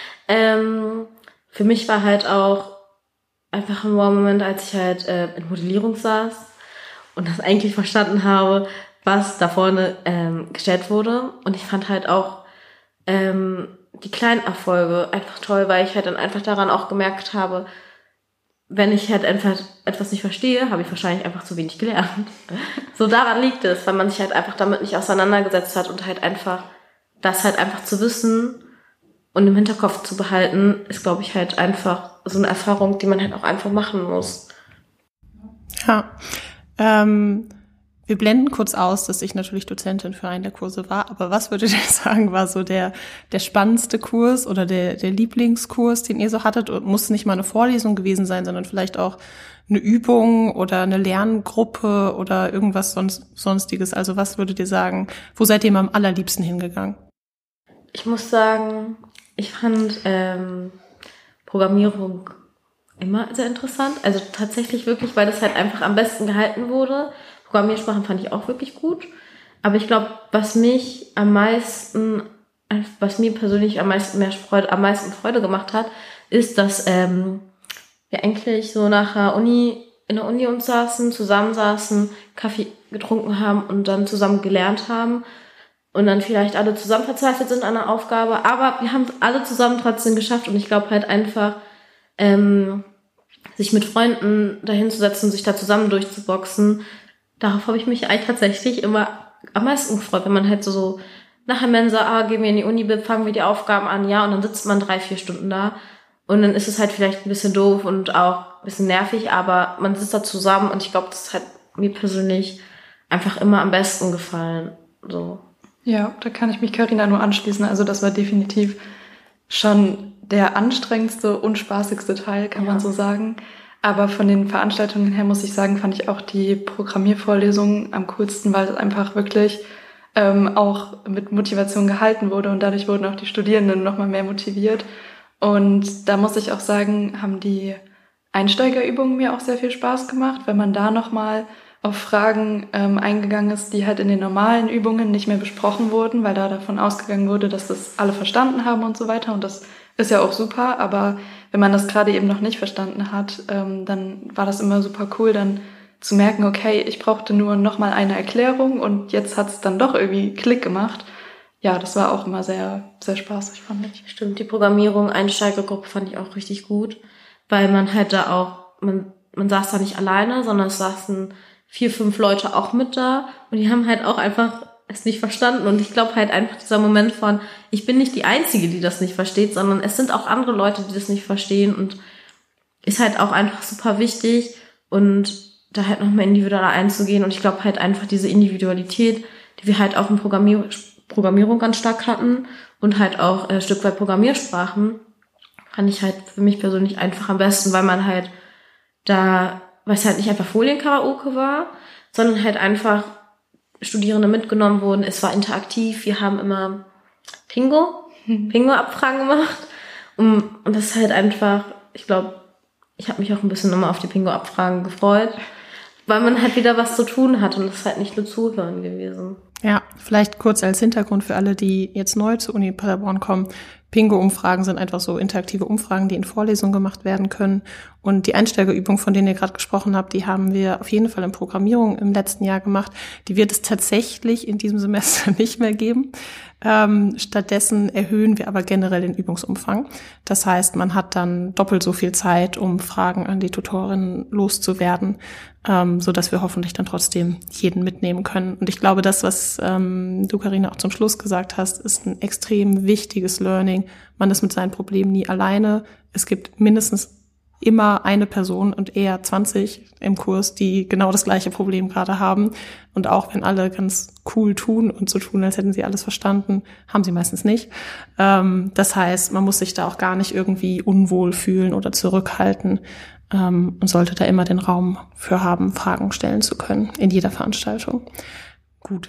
Für mich war halt auch einfach ein Wow-Moment, als ich halt in Modellierung saß und das eigentlich verstanden habe, was da vorne gestellt wurde. Und ich fand halt auch die kleinen Erfolge einfach toll, weil ich halt dann einfach daran auch gemerkt habe, wenn ich halt einfach etwas nicht verstehe, habe ich wahrscheinlich einfach zu wenig gelernt. So daran liegt es, weil man sich halt einfach damit nicht auseinandergesetzt hat und halt einfach das halt einfach zu wissen und im Hinterkopf zu behalten, ist, glaube ich, halt einfach so eine Erfahrung, die man halt auch einfach machen muss. Ja, wir blenden kurz aus, dass ich natürlich Dozentin für einen der Kurse war, aber was würdet ihr sagen, war so der spannendste Kurs oder der Lieblingskurs, den ihr so hattet? Und muss nicht mal eine Vorlesung gewesen sein, sondern vielleicht auch eine Übung oder eine Lerngruppe oder irgendwas Sonstiges. Also was würdet ihr sagen, wo seid ihr am allerliebsten hingegangen? Ich muss sagen, ich fand Programmierung immer sehr interessant. Also tatsächlich wirklich, weil das halt einfach am besten gehalten wurde. Programmiersprachen fand ich auch wirklich gut. Aber ich glaube, was mir persönlich am meisten Freude gemacht hat, ist, dass wir eigentlich so in der Uni uns zusammensaßen, Kaffee getrunken haben und dann zusammen gelernt haben. Und dann vielleicht alle zusammen verzweifelt sind an der Aufgabe. Aber wir haben es alle zusammen trotzdem geschafft. Und ich glaube halt einfach, sich mit Freunden dahinzusetzen, sich da zusammen durchzuboxen, darauf habe ich mich eigentlich tatsächlich immer am meisten gefreut, wenn man halt so nach der Mensa, gehen wir in die Uni, fangen wir die Aufgaben an, ja, und dann sitzt man 3-4 Stunden da und dann ist es halt vielleicht ein bisschen doof und auch ein bisschen nervig, aber man sitzt da zusammen und ich glaube, das hat mir persönlich einfach immer am besten gefallen, so. Ja, da kann ich mich Carina nur anschließen, also das war definitiv schon der anstrengendste und spaßigste Teil, kann man so sagen. Aber von den Veranstaltungen her muss ich sagen, fand ich auch die Programmiervorlesung am coolsten, weil es einfach wirklich auch mit Motivation gehalten wurde und dadurch wurden auch die Studierenden nochmal mehr motiviert. Und da muss ich auch sagen, haben die Einsteigerübungen mir auch sehr viel Spaß gemacht, wenn man da nochmal auf Fragen eingegangen ist, die halt in den normalen Übungen nicht mehr besprochen wurden, weil da davon ausgegangen wurde, dass das alle verstanden haben und so weiter. Und das ist ja auch super, aber wenn man das gerade eben noch nicht verstanden hat, dann war das immer super cool, dann zu merken, okay, ich brauchte nur nochmal eine Erklärung und jetzt hat es dann doch irgendwie Klick gemacht. Ja, das war auch immer sehr, sehr spaßig, fand ich. Stimmt, die Programmierung, Einsteigergruppe fand ich auch richtig gut, weil man halt da auch, man saß da nicht alleine, sondern es saßen 4, 5 Leute auch mit da und die haben halt auch einfach es nicht verstanden und ich glaube halt einfach dieser Moment von, ich bin nicht die Einzige, die das nicht versteht, sondern es sind auch andere Leute, die das nicht verstehen und ist halt auch einfach super wichtig und da halt nochmal individueller einzugehen und ich glaube halt einfach diese Individualität, die wir halt auch in Programmierung ganz stark hatten und halt auch ein Stück weit Programmiersprachen, fand ich halt für mich persönlich einfach am besten, weil man halt da, weil es halt nicht einfach Folienkaraoke war, sondern halt einfach Studierende mitgenommen wurden. Es war interaktiv. Wir haben immer Pingo-Abfragen gemacht. Und das ist halt einfach, ich glaube, ich habe mich auch ein bisschen immer auf die Pingo-Abfragen gefreut, weil man halt wieder was zu tun hat und das ist halt nicht nur Zuhören gewesen. Ja, vielleicht kurz als Hintergrund für alle, die jetzt neu zur Uni Paderborn kommen. Pingo-Umfragen sind einfach so interaktive Umfragen, die in Vorlesungen gemacht werden können. Und die Einsteigerübung, von denen ihr gerade gesprochen habt, die haben wir auf jeden Fall in Programmierung im letzten Jahr gemacht. Die wird es tatsächlich in diesem Semester nicht mehr geben. Stattdessen erhöhen wir aber generell den Übungsumfang. Das heißt, man hat dann doppelt so viel Zeit, um Fragen an die Tutorin loszuwerden, so dass wir hoffentlich dann trotzdem jeden mitnehmen können. Und ich glaube, das, was du, Carina, auch zum Schluss gesagt hast, ist ein extrem wichtiges Learning. Man ist mit seinen Problemen nie alleine. Es gibt mindestens immer eine Person und eher 20 im Kurs, die genau das gleiche Problem gerade haben. Und auch wenn alle ganz cool tun und so tun, als hätten sie alles verstanden, haben sie meistens nicht. Das heißt, man muss sich da auch gar nicht irgendwie unwohl fühlen oder zurückhalten und sollte da immer den Raum für haben, Fragen stellen zu können in jeder Veranstaltung. Gut.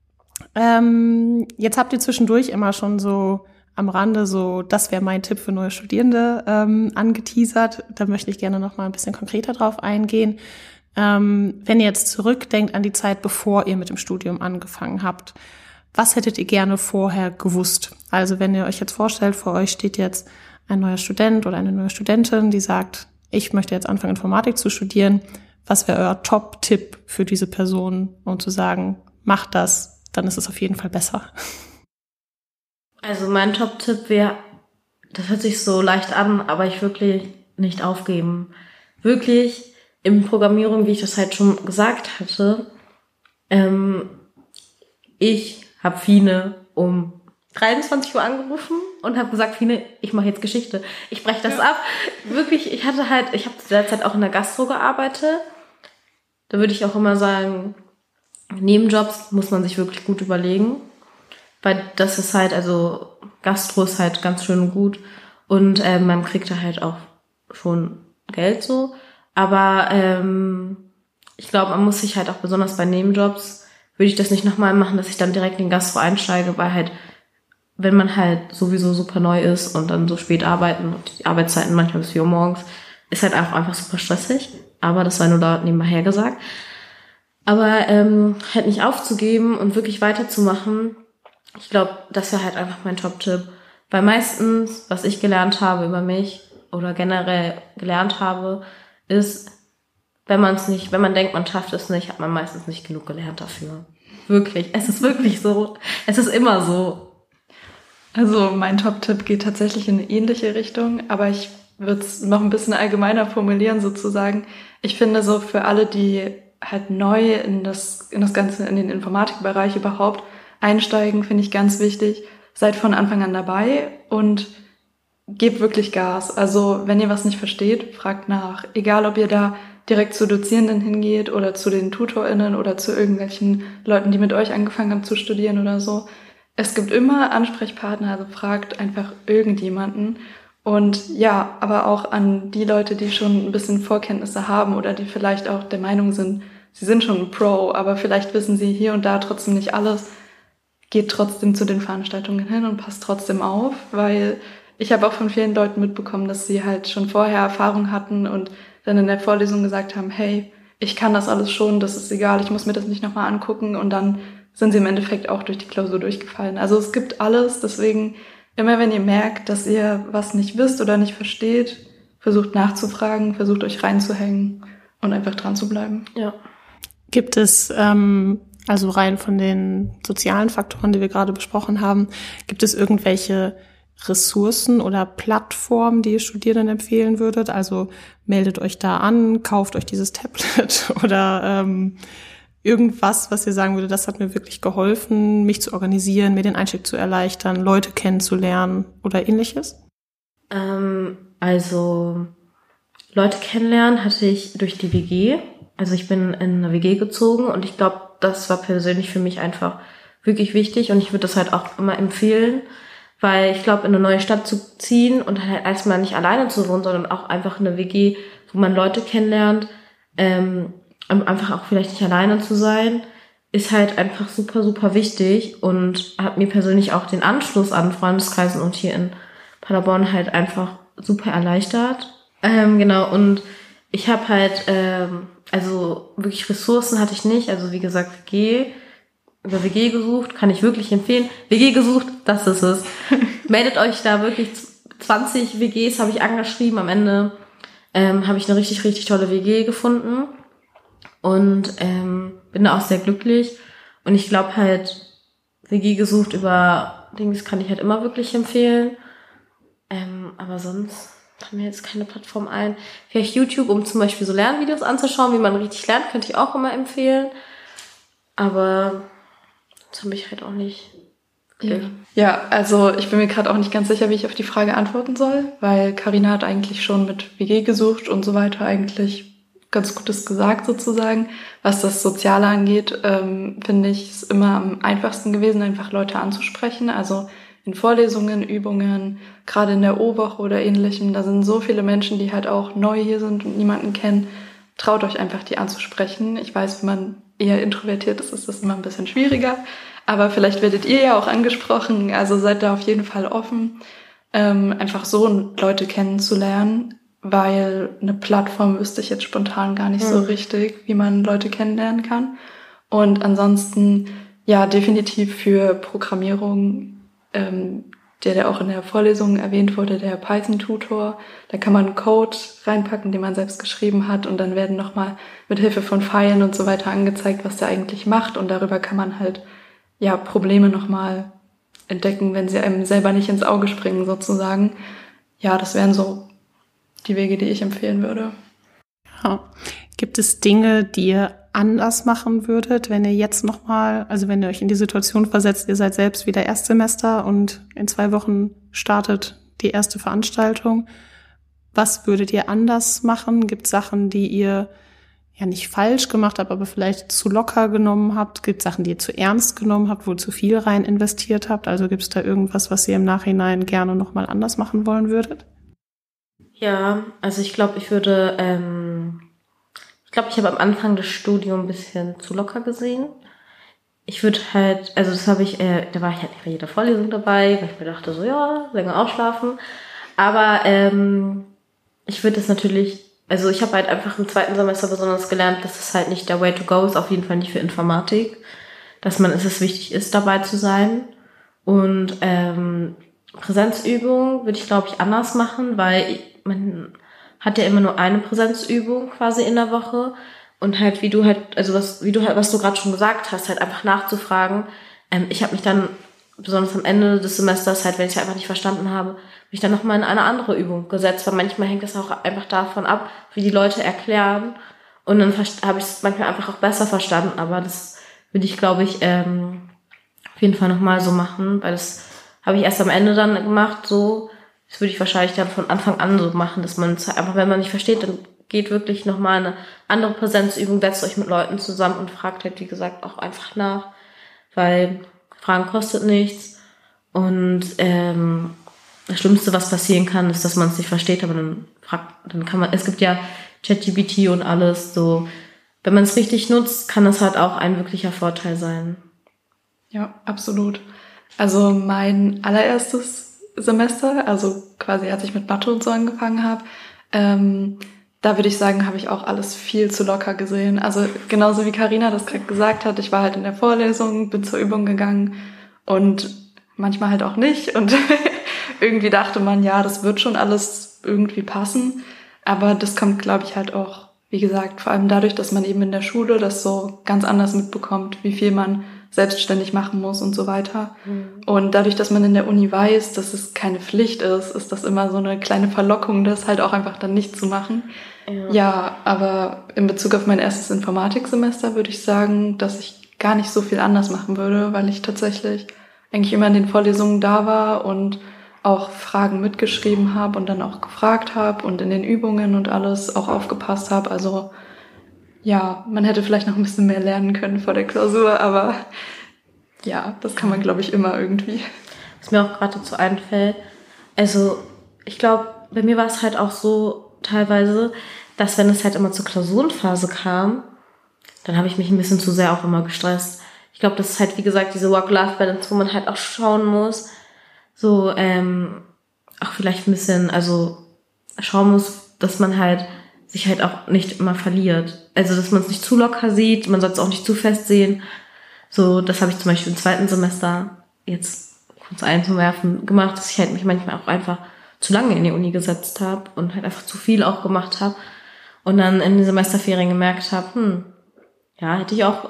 Jetzt habt ihr zwischendurch immer schon so am Rande so, das wäre mein Tipp für neue Studierende angeteasert. Da möchte ich gerne noch mal ein bisschen konkreter drauf eingehen. Wenn ihr jetzt zurückdenkt an die Zeit, bevor ihr mit dem Studium angefangen habt, was hättet ihr gerne vorher gewusst? Also wenn ihr euch jetzt vorstellt, vor euch steht jetzt ein neuer Student oder eine neue Studentin, die sagt, ich möchte jetzt anfangen, Informatik zu studieren. Was wäre euer Top-Tipp für diese Person, um zu sagen, macht das, dann ist es auf jeden Fall besser? Also mein Top-Tipp wäre, das hört sich so leicht an, aber ich wirklich nicht aufgeben. Wirklich in Programmierung, wie ich das halt schon gesagt hatte, ich habe Fine um 23 Uhr angerufen und habe gesagt, Fine, ich mache jetzt Geschichte. Ich breche das ab. Wirklich, ich habe zu der Zeit auch in der Gastro gearbeitet. Da würde ich auch immer sagen, Nebenjobs muss man sich wirklich gut überlegen. Weil das ist halt, also Gastro ist halt ganz schön und gut und man kriegt da halt auch schon Geld so. Aber ich glaube, man muss sich halt auch besonders bei Nebenjobs, würde ich das nicht nochmal machen, dass ich dann direkt in Gastro einsteige, weil halt, wenn man halt sowieso super neu ist und dann so spät arbeiten und die Arbeitszeiten manchmal bis 4 Uhr morgens, ist halt auch einfach super stressig. Aber das war nur da nebenbei gesagt. Aber halt nicht aufzugeben und wirklich weiterzumachen, ich glaube, das wäre halt einfach mein Top-Tipp. Weil meistens, was ich gelernt habe über mich oder generell gelernt habe, ist, wenn man denkt, man schafft es nicht, hat man meistens nicht genug gelernt dafür. Wirklich. Es ist wirklich so. Es ist immer so. Also mein Top-Tipp geht tatsächlich in eine ähnliche Richtung, aber ich würde es noch ein bisschen allgemeiner formulieren sozusagen. Ich finde so für alle, die halt neu in das Ganze, in den Informatikbereich überhaupt einsteigen, finde ich ganz wichtig. Seid von Anfang an dabei und gebt wirklich Gas. Also wenn ihr was nicht versteht, fragt nach. Egal, ob ihr da direkt zu Dozierenden hingeht oder zu den TutorInnen oder zu irgendwelchen Leuten, die mit euch angefangen haben zu studieren oder so. Es gibt immer Ansprechpartner, also fragt einfach irgendjemanden. Und ja, aber auch an die Leute, die schon ein bisschen Vorkenntnisse haben oder die vielleicht auch der Meinung sind, sie sind schon ein Pro, aber vielleicht wissen sie hier und da trotzdem nicht alles. Geht trotzdem zu den Veranstaltungen hin und passt trotzdem auf, weil ich habe auch von vielen Leuten mitbekommen, dass sie halt schon vorher Erfahrung hatten und dann in der Vorlesung gesagt haben, hey, ich kann das alles schon, das ist egal, ich muss mir das nicht nochmal angucken und dann sind sie im Endeffekt auch durch die Klausur durchgefallen. Also es gibt alles, deswegen immer wenn ihr merkt, dass ihr was nicht wisst oder nicht versteht, versucht nachzufragen, versucht euch reinzuhängen und einfach dran zu bleiben. Ja. Gibt es also rein von den sozialen Faktoren, die wir gerade besprochen haben, gibt es irgendwelche Ressourcen oder Plattformen, die ihr Studierenden empfehlen würdet? Also meldet euch da an, kauft euch dieses Tablet oder irgendwas, was ihr sagen würdet, das hat mir wirklich geholfen, mich zu organisieren, mir den Einstieg zu erleichtern, Leute kennenzulernen oder ähnliches? Also Leute kennenlernen hatte ich durch die WG. Also ich bin in eine WG gezogen und ich glaube, das war persönlich für mich einfach wirklich wichtig und ich würde das halt auch immer empfehlen, weil ich glaube, in eine neue Stadt zu ziehen und halt erstmal nicht alleine zu wohnen, sondern auch einfach eine WG, wo man Leute kennenlernt, einfach auch vielleicht nicht alleine zu sein, ist halt einfach super, super wichtig und hat mir persönlich auch den Anschluss an Freundeskreisen und hier in Paderborn halt einfach super erleichtert. Genau, und ich habe halt, also wirklich Ressourcen hatte ich nicht, also wie gesagt, über WG gesucht, kann ich wirklich empfehlen. WG gesucht, das ist es. Meldet euch da wirklich, 20 WGs habe ich angeschrieben, am Ende habe ich eine richtig, richtig tolle WG gefunden und bin da auch sehr glücklich und ich glaube halt, WG gesucht über Dings kann ich halt immer wirklich empfehlen, aber sonst fällt mir jetzt keine Plattform ein. Vielleicht YouTube, um zum Beispiel so Lernvideos anzuschauen, wie man richtig lernt, könnte ich auch immer empfehlen, aber das habe ich halt auch nicht. Ja, also ich bin mir gerade auch nicht ganz sicher, wie ich auf die Frage antworten soll, weil Carina hat eigentlich schon mit WG gesucht und so weiter eigentlich ganz Gutes gesagt sozusagen. Was das Soziale angeht, finde ich es immer am einfachsten gewesen, einfach Leute anzusprechen. Also in Vorlesungen, Übungen, gerade in der O-Woche oder ähnlichem, da sind so viele Menschen, die halt auch neu hier sind und niemanden kennen. Traut euch einfach, die anzusprechen. Ich weiß, wenn man eher introvertiert ist, ist das immer ein bisschen schwieriger. Aber vielleicht werdet ihr ja auch angesprochen, also seid da auf jeden Fall offen, einfach so Leute kennenzulernen, weil eine Plattform wüsste ich jetzt spontan gar nicht so richtig, wie man Leute kennenlernen kann. Und ansonsten, ja, definitiv für Programmierung, der auch in der Vorlesung erwähnt wurde, der Python-Tutor, da kann man einen Code reinpacken, den man selbst geschrieben hat und dann werden nochmal mit Hilfe von Pfeilen und so weiter angezeigt, was der eigentlich macht und darüber kann man halt ja, Probleme nochmal entdecken, wenn sie einem selber nicht ins Auge springen, sozusagen. Ja, das wären so die Wege, die ich empfehlen würde. Ja. Gibt es Dinge, die ihr anders machen würdet, wenn ihr jetzt nochmal, also wenn ihr euch in die Situation versetzt, ihr seid selbst wieder Erstsemester und in 2 Wochen startet die erste Veranstaltung. Was würdet ihr anders machen? Gibt es Sachen, die ihr ja nicht falsch gemacht habt, aber vielleicht zu locker genommen habt? Gibt es Sachen, die ihr zu ernst genommen habt, wo ihr zu viel rein investiert habt? Also gibt es da irgendwas, was ihr im Nachhinein gerne nochmal anders machen wollen würdet? Ja, also ich glaube, ich habe am Anfang das Studium ein bisschen zu locker gesehen. Ich würde halt, also das habe ich, da war ich halt nicht bei jeder Vorlesung dabei, weil ich mir dachte so, ja, länger ausschlafen. Aber ich würde das natürlich, also ich habe halt einfach im 2. Semester besonders gelernt, dass es halt nicht der Way to go ist, auf jeden Fall nicht für Informatik, dass es wichtig ist, dabei zu sein. Und Präsenzübungen würde ich, glaube ich, anders machen, weil man hat ja immer nur eine Präsenzübung quasi in der Woche und halt, was du gerade schon gesagt hast, halt einfach nachzufragen. Ich habe mich dann, besonders am Ende des Semesters, halt, wenn ich es einfach nicht verstanden habe, mich dann nochmal in eine andere Übung gesetzt, weil manchmal hängt es auch einfach davon ab, wie die Leute erklären und dann habe ich es manchmal einfach auch besser verstanden, aber das würde ich, glaube ich, auf jeden Fall nochmal so machen, weil das habe ich erst am Ende dann gemacht, so. Das würde ich wahrscheinlich dann von Anfang an so machen, dass man es einfach, wenn man nicht versteht, dann geht wirklich nochmal eine andere Präsenzübung, setzt euch mit Leuten zusammen und fragt halt, wie gesagt, auch einfach nach, weil Fragen kostet nichts und das Schlimmste, was passieren kann, ist, dass man es nicht versteht, aber dann kann man, es gibt ja ChatGPT und alles, so, wenn man es richtig nutzt, kann das halt auch ein wirklicher Vorteil sein. Ja, absolut. Also mein allererstes Semester, also quasi als ich mit Mathe und so angefangen habe, da würde ich sagen, habe ich auch alles viel zu locker gesehen. Also genauso wie Carina das gerade gesagt hat, ich war halt in der Vorlesung, bin zur Übung gegangen und manchmal halt auch nicht und irgendwie dachte man, ja, das wird schon alles irgendwie passen, aber das kommt, glaube ich, halt auch, wie gesagt, vor allem dadurch, dass man eben in der Schule das so ganz anders mitbekommt, wie viel man selbstständig machen muss und so weiter. Und dadurch, dass man in der Uni weiß, dass es keine Pflicht ist, ist das immer so eine kleine Verlockung, das halt auch einfach dann nicht zu machen. Ja, aber in Bezug auf mein erstes Informatiksemester würde ich sagen, dass ich gar nicht so viel anders machen würde, weil ich tatsächlich eigentlich immer in den Vorlesungen da war und auch Fragen mitgeschrieben habe und dann auch gefragt habe und in den Übungen und alles auch aufgepasst habe. Also ja, man hätte vielleicht noch ein bisschen mehr lernen können vor der Klausur, aber ja, das kann man, glaube ich, immer irgendwie. Was mir auch gerade dazu einfällt, also ich glaube, bei mir war es halt auch so teilweise, dass wenn es halt immer zur Klausurenphase kam, dann habe ich mich ein bisschen zu sehr auch immer gestresst. Ich glaube, das ist halt, wie gesagt, diese Work-Life-Balance, wo man halt auch schauen muss, so auch vielleicht ein bisschen, also schauen muss, dass man halt sich halt auch nicht immer verliert. Also, dass man es nicht zu locker sieht, man soll es auch nicht zu fest sehen. So, das habe ich zum Beispiel im zweiten Semester jetzt kurz einzuwerfen gemacht, dass ich halt mich manchmal auch einfach zu lange in die Uni gesetzt habe und halt einfach zu viel auch gemacht habe und dann in den Semesterferien gemerkt habe, ja, hätte ich auch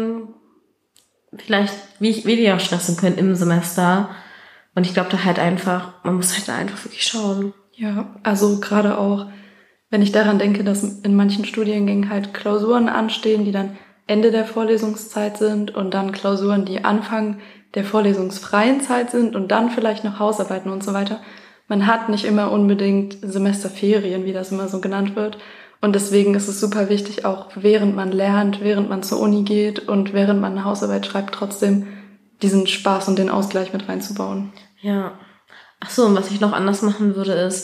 vielleicht weniger stressen können im Semester. Und ich glaube da halt einfach, man muss halt da einfach wirklich schauen. Ja, also gerade auch, wenn ich daran denke, dass in manchen Studiengängen halt Klausuren anstehen, die dann Ende der Vorlesungszeit sind und dann Klausuren, die Anfang der vorlesungsfreien Zeit sind und dann vielleicht noch Hausarbeiten und so weiter. Man hat nicht immer unbedingt Semesterferien, wie das immer so genannt wird. Und deswegen ist es super wichtig, auch während man lernt, während man zur Uni geht und während man eine Hausarbeit schreibt, trotzdem diesen Spaß und den Ausgleich mit reinzubauen. Ja. Ach so, und was ich noch anders machen würde, ist,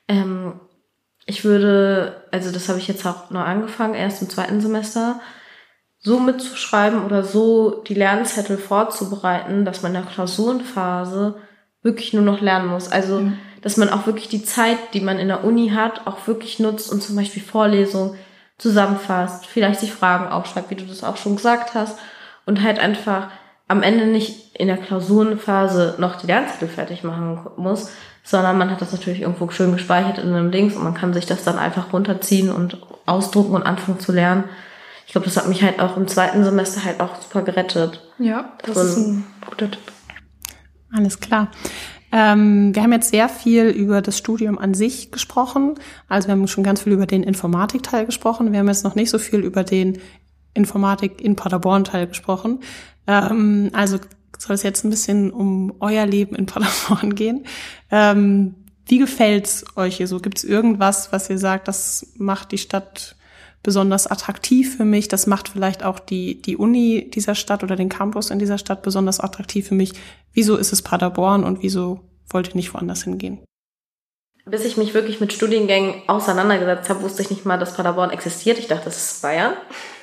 ich würde, also das habe ich jetzt auch noch angefangen, erst im zweiten Semester, so mitzuschreiben oder so die Lernzettel vorzubereiten, dass man in der Klausurenphase wirklich nur noch lernen muss. Also, dass man auch wirklich die Zeit, die man in der Uni hat, auch wirklich nutzt und zum Beispiel Vorlesungen zusammenfasst, vielleicht sich Fragen aufschreibt, wie du das auch schon gesagt hast, und halt einfach am Ende nicht in der Klausurenphase noch die Lernzettel fertig machen muss, sondern man hat das natürlich irgendwo schön gespeichert in einem Dings und man kann sich das dann einfach runterziehen und ausdrucken und anfangen zu lernen. Ich glaube, das hat mich halt auch im zweiten Semester halt auch super gerettet. Ja, das ist ein guter Tipp. Alles klar. Wir haben jetzt sehr viel über das Studium an sich gesprochen. Also wir haben schon ganz viel über den Informatikteil gesprochen. Wir haben jetzt noch nicht so viel über den Informatik in Paderborn-Teil gesprochen. Also soll es jetzt ein bisschen um euer Leben in Paderborn gehen. Wie gefällt's euch hier so? Gibt's irgendwas, was ihr sagt, das macht die Stadt besonders attraktiv für mich? Das macht vielleicht auch die Uni dieser Stadt oder den Campus in dieser Stadt besonders attraktiv für mich. Wieso ist es Paderborn und wieso wollt ihr nicht woanders hingehen? Bis ich mich wirklich mit Studiengängen auseinandergesetzt habe, wusste ich nicht mal, dass Paderborn existiert. Ich dachte, das ist Bayern.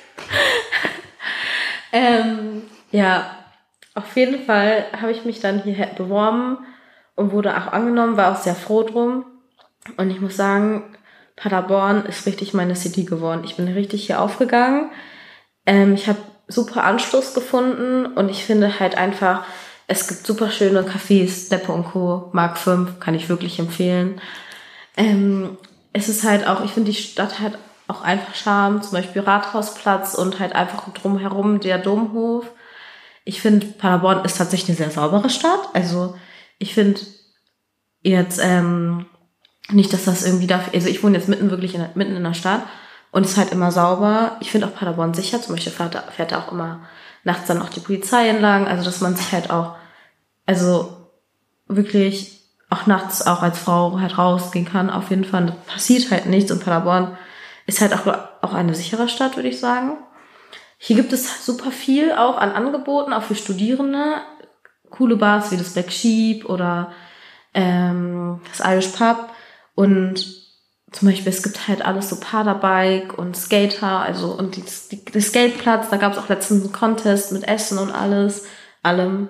Ja, auf jeden Fall habe ich mich dann hier beworben und wurde auch angenommen, war auch sehr froh drum. Und ich muss sagen, Paderborn ist richtig meine City geworden. Ich bin richtig hier aufgegangen. Ich habe super Anschluss gefunden und ich finde halt einfach, es gibt super schöne Cafés, Deppe und Co., Mark 5, kann ich wirklich empfehlen. Es ist halt auch, ich finde die Stadt halt auch einfach Charme, zum Beispiel Rathausplatz und halt einfach drumherum der Domhof. Ich finde, Paderborn ist tatsächlich eine sehr saubere Stadt. Also ich finde jetzt nicht, dass das irgendwie darf. Also ich wohne jetzt mitten in der Stadt und es ist halt immer sauber. Ich finde auch Paderborn sicher. Zum Beispiel fährt da auch immer nachts dann auch die Polizei entlang. Also dass man sich halt auch, also wirklich auch nachts auch als Frau halt rausgehen kann. Auf jeden Fall, da passiert halt nichts. Und Paderborn ist halt auch eine sichere Stadt, würde ich sagen. Hier gibt es super viel auch an Angeboten, auch für Studierende. Coole Bars wie das Black Sheep oder das Irish Pub. Und zum Beispiel, es gibt halt alles so Paderbike und Skater, also und die Skateplatz, da gab es auch letztens einen Contest mit Essen und allem.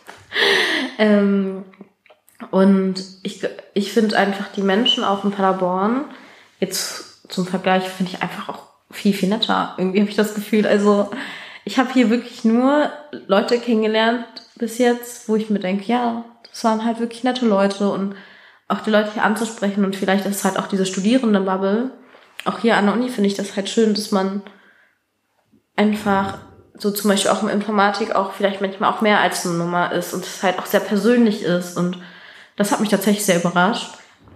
Und ich finde einfach die Menschen auch in Paderborn, jetzt zum Vergleich, finde ich einfach auch viel, viel netter. Irgendwie habe ich das Gefühl, also ich habe hier wirklich nur Leute kennengelernt bis jetzt, wo ich mir denke, ja, das waren halt wirklich nette Leute und auch die Leute hier anzusprechen und vielleicht ist halt auch diese Studierendenbubble. Auch hier an der Uni finde ich das halt schön, dass man einfach so zum Beispiel auch in Informatik auch vielleicht manchmal auch mehr als eine Nummer ist und es halt auch sehr persönlich ist und das hat mich tatsächlich sehr überrascht.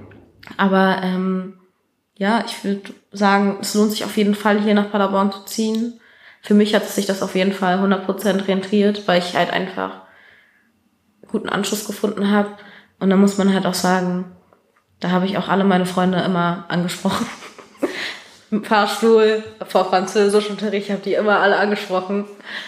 Aber ja, ich würde sagen, es lohnt sich auf jeden Fall, hier nach Paderborn zu ziehen. Für mich hat sich das auf jeden Fall 100% rentiert, weil ich halt einfach guten Anschluss gefunden habe. Und da muss man halt auch sagen, da habe ich auch alle meine Freunde immer angesprochen. Im Fahrstuhl, vor Französischunterricht, ich habe die immer alle angesprochen.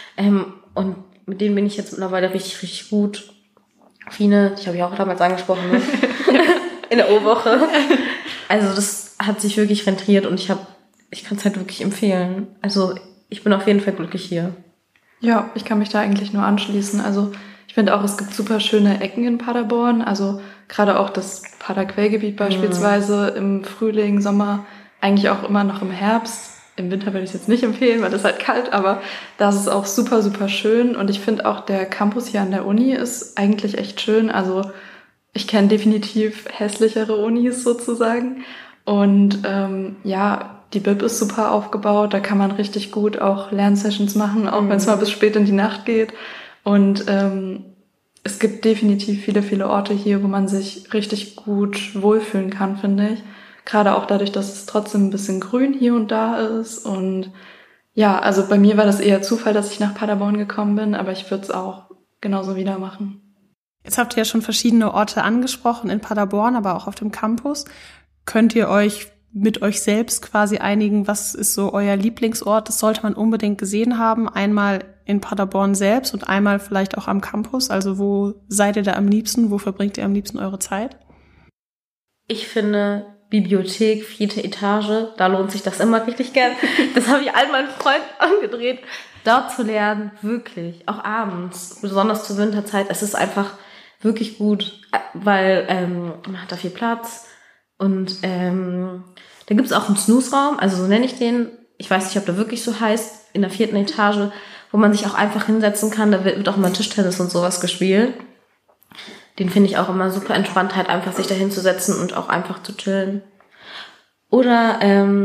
Und mit denen bin ich jetzt mittlerweile richtig, richtig gut. Fine, ich habe ja auch damals angesprochen, ne? In der O-Woche. Also das hat sich wirklich rentiert und ich kann es halt wirklich empfehlen. Also ich bin auf jeden Fall glücklich hier. Ja, ich kann mich da eigentlich nur anschließen. Also ich finde auch, es gibt super schöne Ecken in Paderborn. Also gerade auch das Paderquellgebiet beispielsweise im Frühling, Sommer, eigentlich auch immer noch im Herbst. Im Winter würde ich es jetzt nicht empfehlen, weil es halt kalt, aber das ist auch super, super schön. Und ich finde auch, der Campus hier an der Uni ist eigentlich echt schön. Also ich kenne definitiv hässlichere Unis sozusagen. Und ja, die Bib ist super aufgebaut. Da kann man richtig gut auch Lernsessions machen, auch wenn es mal bis spät in die Nacht geht. Und es gibt definitiv viele, viele Orte hier, wo man sich richtig gut wohlfühlen kann, finde ich. Gerade auch dadurch, dass es trotzdem ein bisschen grün hier und da ist. Und ja, also bei mir war das eher Zufall, dass ich nach Paderborn gekommen bin, aber ich würde es auch genauso wieder machen. Jetzt habt ihr ja schon verschiedene Orte angesprochen in Paderborn, aber auch auf dem Campus. Könnt ihr euch mit euch selbst quasi einigen, was ist so euer Lieblingsort? Das sollte man unbedingt gesehen haben. Einmal in Paderborn selbst und einmal vielleicht auch am Campus. Also wo seid ihr da am liebsten? Wo verbringt ihr am liebsten eure Zeit? Ich finde Bibliothek, 4. Etage, da lohnt sich das immer richtig gern. Das habe ich all meinen Freunden angedreht. Dort zu lernen, wirklich, auch abends, besonders zur Winterzeit, es ist einfach wirklich gut, weil man hat da viel Platz und da gibt es auch einen Snooze-Raum, also so nenne ich den, ich weiß nicht, ob der wirklich so heißt, in der 4. Etage, wo man sich auch einfach hinsetzen kann, da wird auch mal Tischtennis und sowas gespielt. Den finde ich auch immer super entspannt, halt einfach sich da hinzusetzen und auch einfach zu chillen. Oder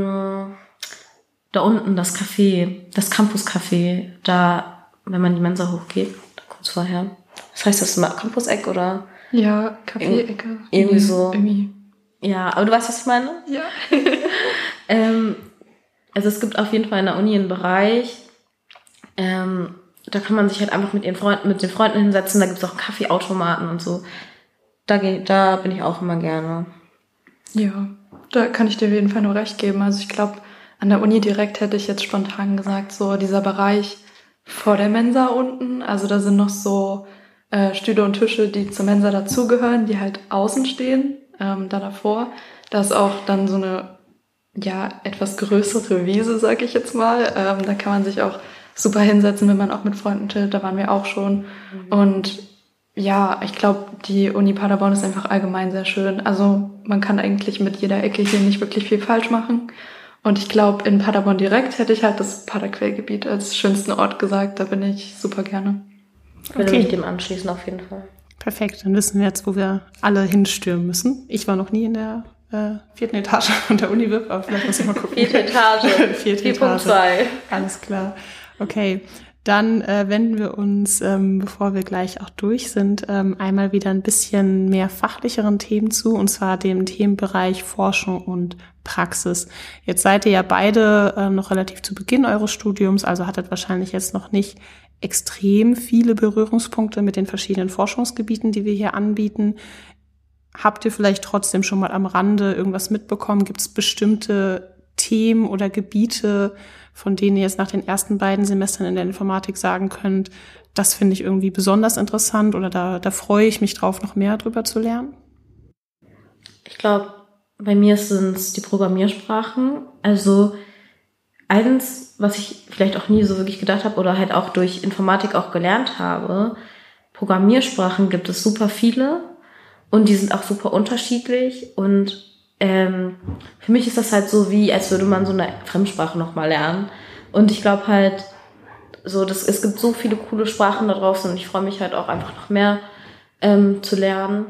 da unten das Café, das Campus-Café, da, wenn man die Mensa hochgeht, da kurz vorher. Was heißt das immer? Campus-Eck oder? Ja, Café-Ecke. Irgendwie so. Irgendwie. Ja, aber du weißt, was ich meine? Ja. Also es gibt auf jeden Fall in der Uni einen Bereich, da kann man sich halt einfach mit den Freunden hinsetzen, da gibt's auch Kaffeeautomaten und so. Da bin ich auch immer gerne. Ja, da kann ich dir auf jeden Fall nur recht geben. Also ich glaube, an der Uni direkt hätte ich jetzt spontan gesagt, so dieser Bereich vor der Mensa unten. Also da sind noch so Stühle und Tische, die zur Mensa dazugehören, die halt außen stehen, da davor. Da ist auch dann so eine, ja, etwas größere Wiese, sag ich jetzt mal. Da kann man sich auch super hinsetzen, wenn man auch mit Freunden chillt. Da waren wir auch schon. Und ja, ich glaube, die Uni Paderborn ist einfach allgemein sehr schön. Also man kann eigentlich mit jeder Ecke hier nicht wirklich viel falsch machen. Und ich glaube, in Paderborn direkt hätte ich halt das Paderquellgebiet als schönsten Ort gesagt. Da bin ich super gerne. Ich würde mich dem anschließen, auf jeden Fall. Perfekt, dann wissen wir jetzt, wo wir alle hinstürmen müssen. Ich war noch nie in der 4. Etage von der Uni VIP, aber vielleicht muss ich mal gucken. 4. Etage. 4. Etage. 4.2. Alles klar. Okay, dann wenden wir uns, bevor wir gleich auch durch sind, einmal wieder ein bisschen mehr fachlicheren Themen zu, und zwar dem Themenbereich Forschung und Praxis. Jetzt seid ihr ja beide noch relativ zu Beginn eures Studiums, also hattet wahrscheinlich jetzt noch nicht extrem viele Berührungspunkte mit den verschiedenen Forschungsgebieten, die wir hier anbieten. Habt ihr vielleicht trotzdem schon mal am Rande irgendwas mitbekommen? Gibt es bestimmte Themen oder Gebiete, von denen ihr jetzt nach den ersten beiden Semestern in der Informatik sagen könnt, das finde ich irgendwie besonders interessant oder da freue ich mich drauf, noch mehr drüber zu lernen? Ich glaube, bei mir sind es die Programmiersprachen. Also eins, was ich vielleicht auch nie so wirklich gedacht habe oder halt auch durch Informatik auch gelernt habe, Programmiersprachen gibt es super viele und die sind auch super unterschiedlich und für mich ist das halt so wie, als würde man so eine Fremdsprache nochmal lernen. Und ich glaube halt, so, es gibt so viele coole Sprachen da draußen und ich freue mich halt auch einfach noch mehr zu lernen.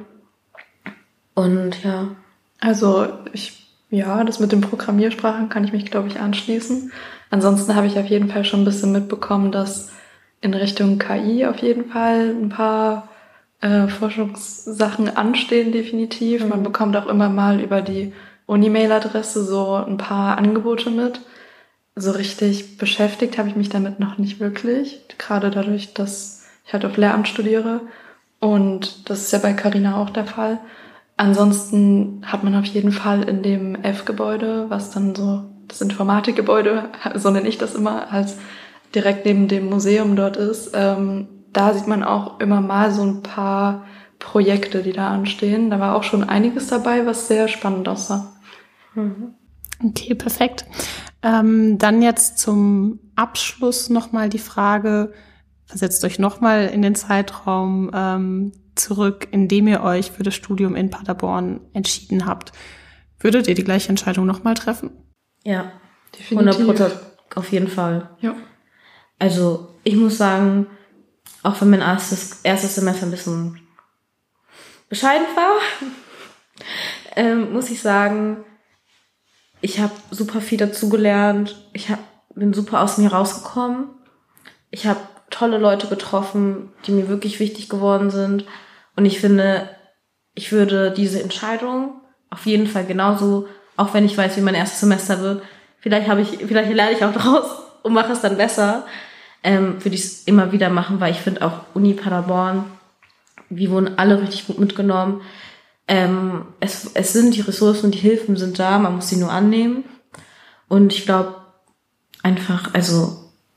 Und ja. Also das mit den Programmiersprachen kann ich mich, glaube ich, anschließen. Ansonsten habe ich auf jeden Fall schon ein bisschen mitbekommen, dass in Richtung KI auf jeden Fall ein paar Forschungssachen anstehen, definitiv. Man bekommt auch immer mal über die Uni-Mail-Adresse so ein paar Angebote mit. So richtig beschäftigt habe ich mich damit noch nicht wirklich, gerade dadurch, dass ich halt auf Lehramt studiere. Und das ist ja bei Carina auch der Fall. Ansonsten hat man auf jeden Fall in dem F-Gebäude, was dann so das Informatikgebäude, so nenne ich das immer, als direkt neben dem Museum dort ist, da sieht man auch immer mal so ein paar Projekte, die da anstehen. Da war auch schon einiges dabei, was sehr spannend aussah. Okay, perfekt. Dann jetzt zum Abschluss nochmal die Frage, versetzt euch nochmal in den Zeitraum zurück, in dem ihr euch für das Studium in Paderborn entschieden habt. Würdet ihr die gleiche Entscheidung nochmal treffen? Ja, Definitiv. 100% auf jeden Fall. Ja. Also ich muss sagen, auch wenn mein erstes Semester ein bisschen bescheiden war, muss ich sagen, ich habe super viel dazugelernt. Bin super aus mir rausgekommen. Ich habe tolle Leute getroffen, die mir wirklich wichtig geworden sind. Und ich finde, ich würde diese Entscheidung auf jeden Fall genauso, auch wenn ich weiß, wie mein erstes Semester wird, vielleicht lerne ich auch draus und mache es dann besser, würde ich es immer wieder machen, weil ich finde auch Uni Paderborn, wir wurden alle richtig gut mitgenommen. Es sind die Ressourcen und die Hilfen sind da, man muss sie nur annehmen. Und ich glaube einfach, also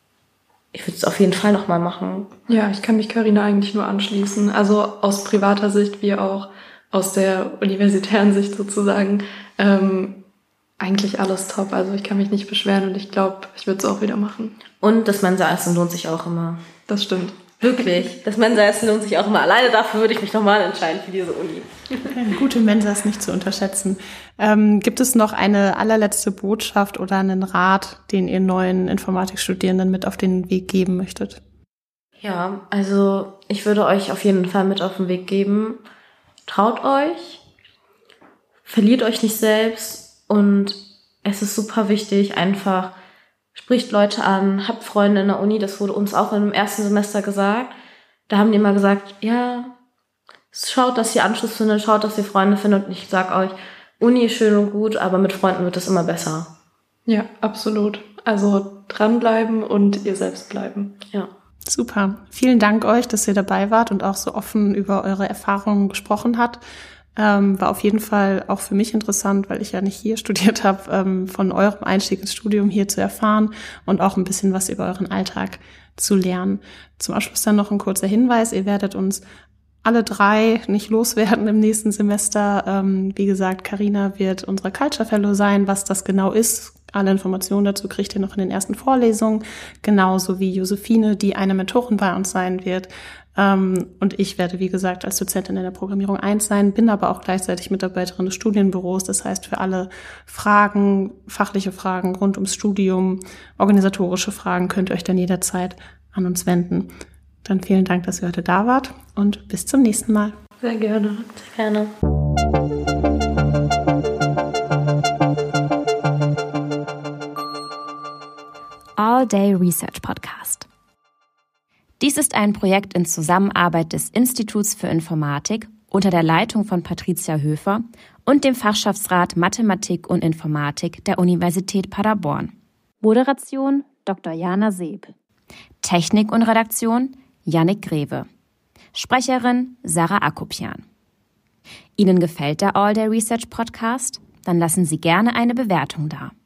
ich würde es auf jeden Fall nochmal machen. Ja, ich kann mich Carina eigentlich nur anschließen. Also aus privater Sicht wie auch aus der universitären Sicht sozusagen. Eigentlich alles top. Also ich kann mich nicht beschweren und ich glaube, ich würde es auch wieder machen. Und das Mensa-Essen lohnt sich auch immer. Das stimmt. Wirklich. Das Mensa-Essen lohnt sich auch immer. Alleine dafür würde ich mich nochmal entscheiden für diese Uni. Eine gute Mensa ist nicht zu unterschätzen. Gibt es noch eine allerletzte Botschaft oder einen Rat, den ihr neuen Informatikstudierenden mit auf den Weg geben möchtet? Ja, also ich würde euch auf jeden Fall mit auf den Weg geben. Traut euch. Verliert euch nicht selbst. Und es ist super wichtig, einfach spricht Leute an, habt Freunde in der Uni, das wurde uns auch im ersten Semester gesagt. Da haben die immer gesagt, ja, schaut, dass ihr Anschluss findet, schaut, dass ihr Freunde findet. Und ich sag euch, Uni ist schön und gut, aber mit Freunden wird es immer besser. Ja, absolut. Also dranbleiben und ihr selbst bleiben. Ja. Super. Vielen Dank euch, dass ihr dabei wart und auch so offen über eure Erfahrungen gesprochen habt. War auf jeden Fall auch für mich interessant, weil ich ja nicht hier studiert habe, von eurem Einstieg ins Studium hier zu erfahren und auch ein bisschen was über euren Alltag zu lernen. Zum Abschluss dann noch ein kurzer Hinweis. Ihr werdet uns alle drei nicht loswerden im nächsten Semester. Wie gesagt, Carina wird unsere Culture Fellow sein. Was das genau ist, alle Informationen dazu kriegt ihr noch in den ersten Vorlesungen. Genauso wie Josephine, die eine Mentorin bei uns sein wird. Und ich werde, wie gesagt, als Dozentin in der Programmierung 1 sein, bin aber auch gleichzeitig Mitarbeiterin des Studienbüros. Das heißt, für alle Fragen, fachliche Fragen rund ums Studium, organisatorische Fragen könnt ihr euch dann jederzeit an uns wenden. Dann vielen Dank, dass ihr heute da wart und bis zum nächsten Mal. Sehr gerne. Sehr gerne. All Day Research Podcast. Dies ist ein Projekt in Zusammenarbeit des Instituts für Informatik unter der Leitung von Patricia Höfer und dem Fachschaftsrat Mathematik und Informatik der Universität Paderborn. Moderation Dr. Jana Seeb. Technik und Redaktion Jannik Greve. Sprecherin Sarah Akopian. Ihnen gefällt der All Day Research Podcast? Dann lassen Sie gerne eine Bewertung da.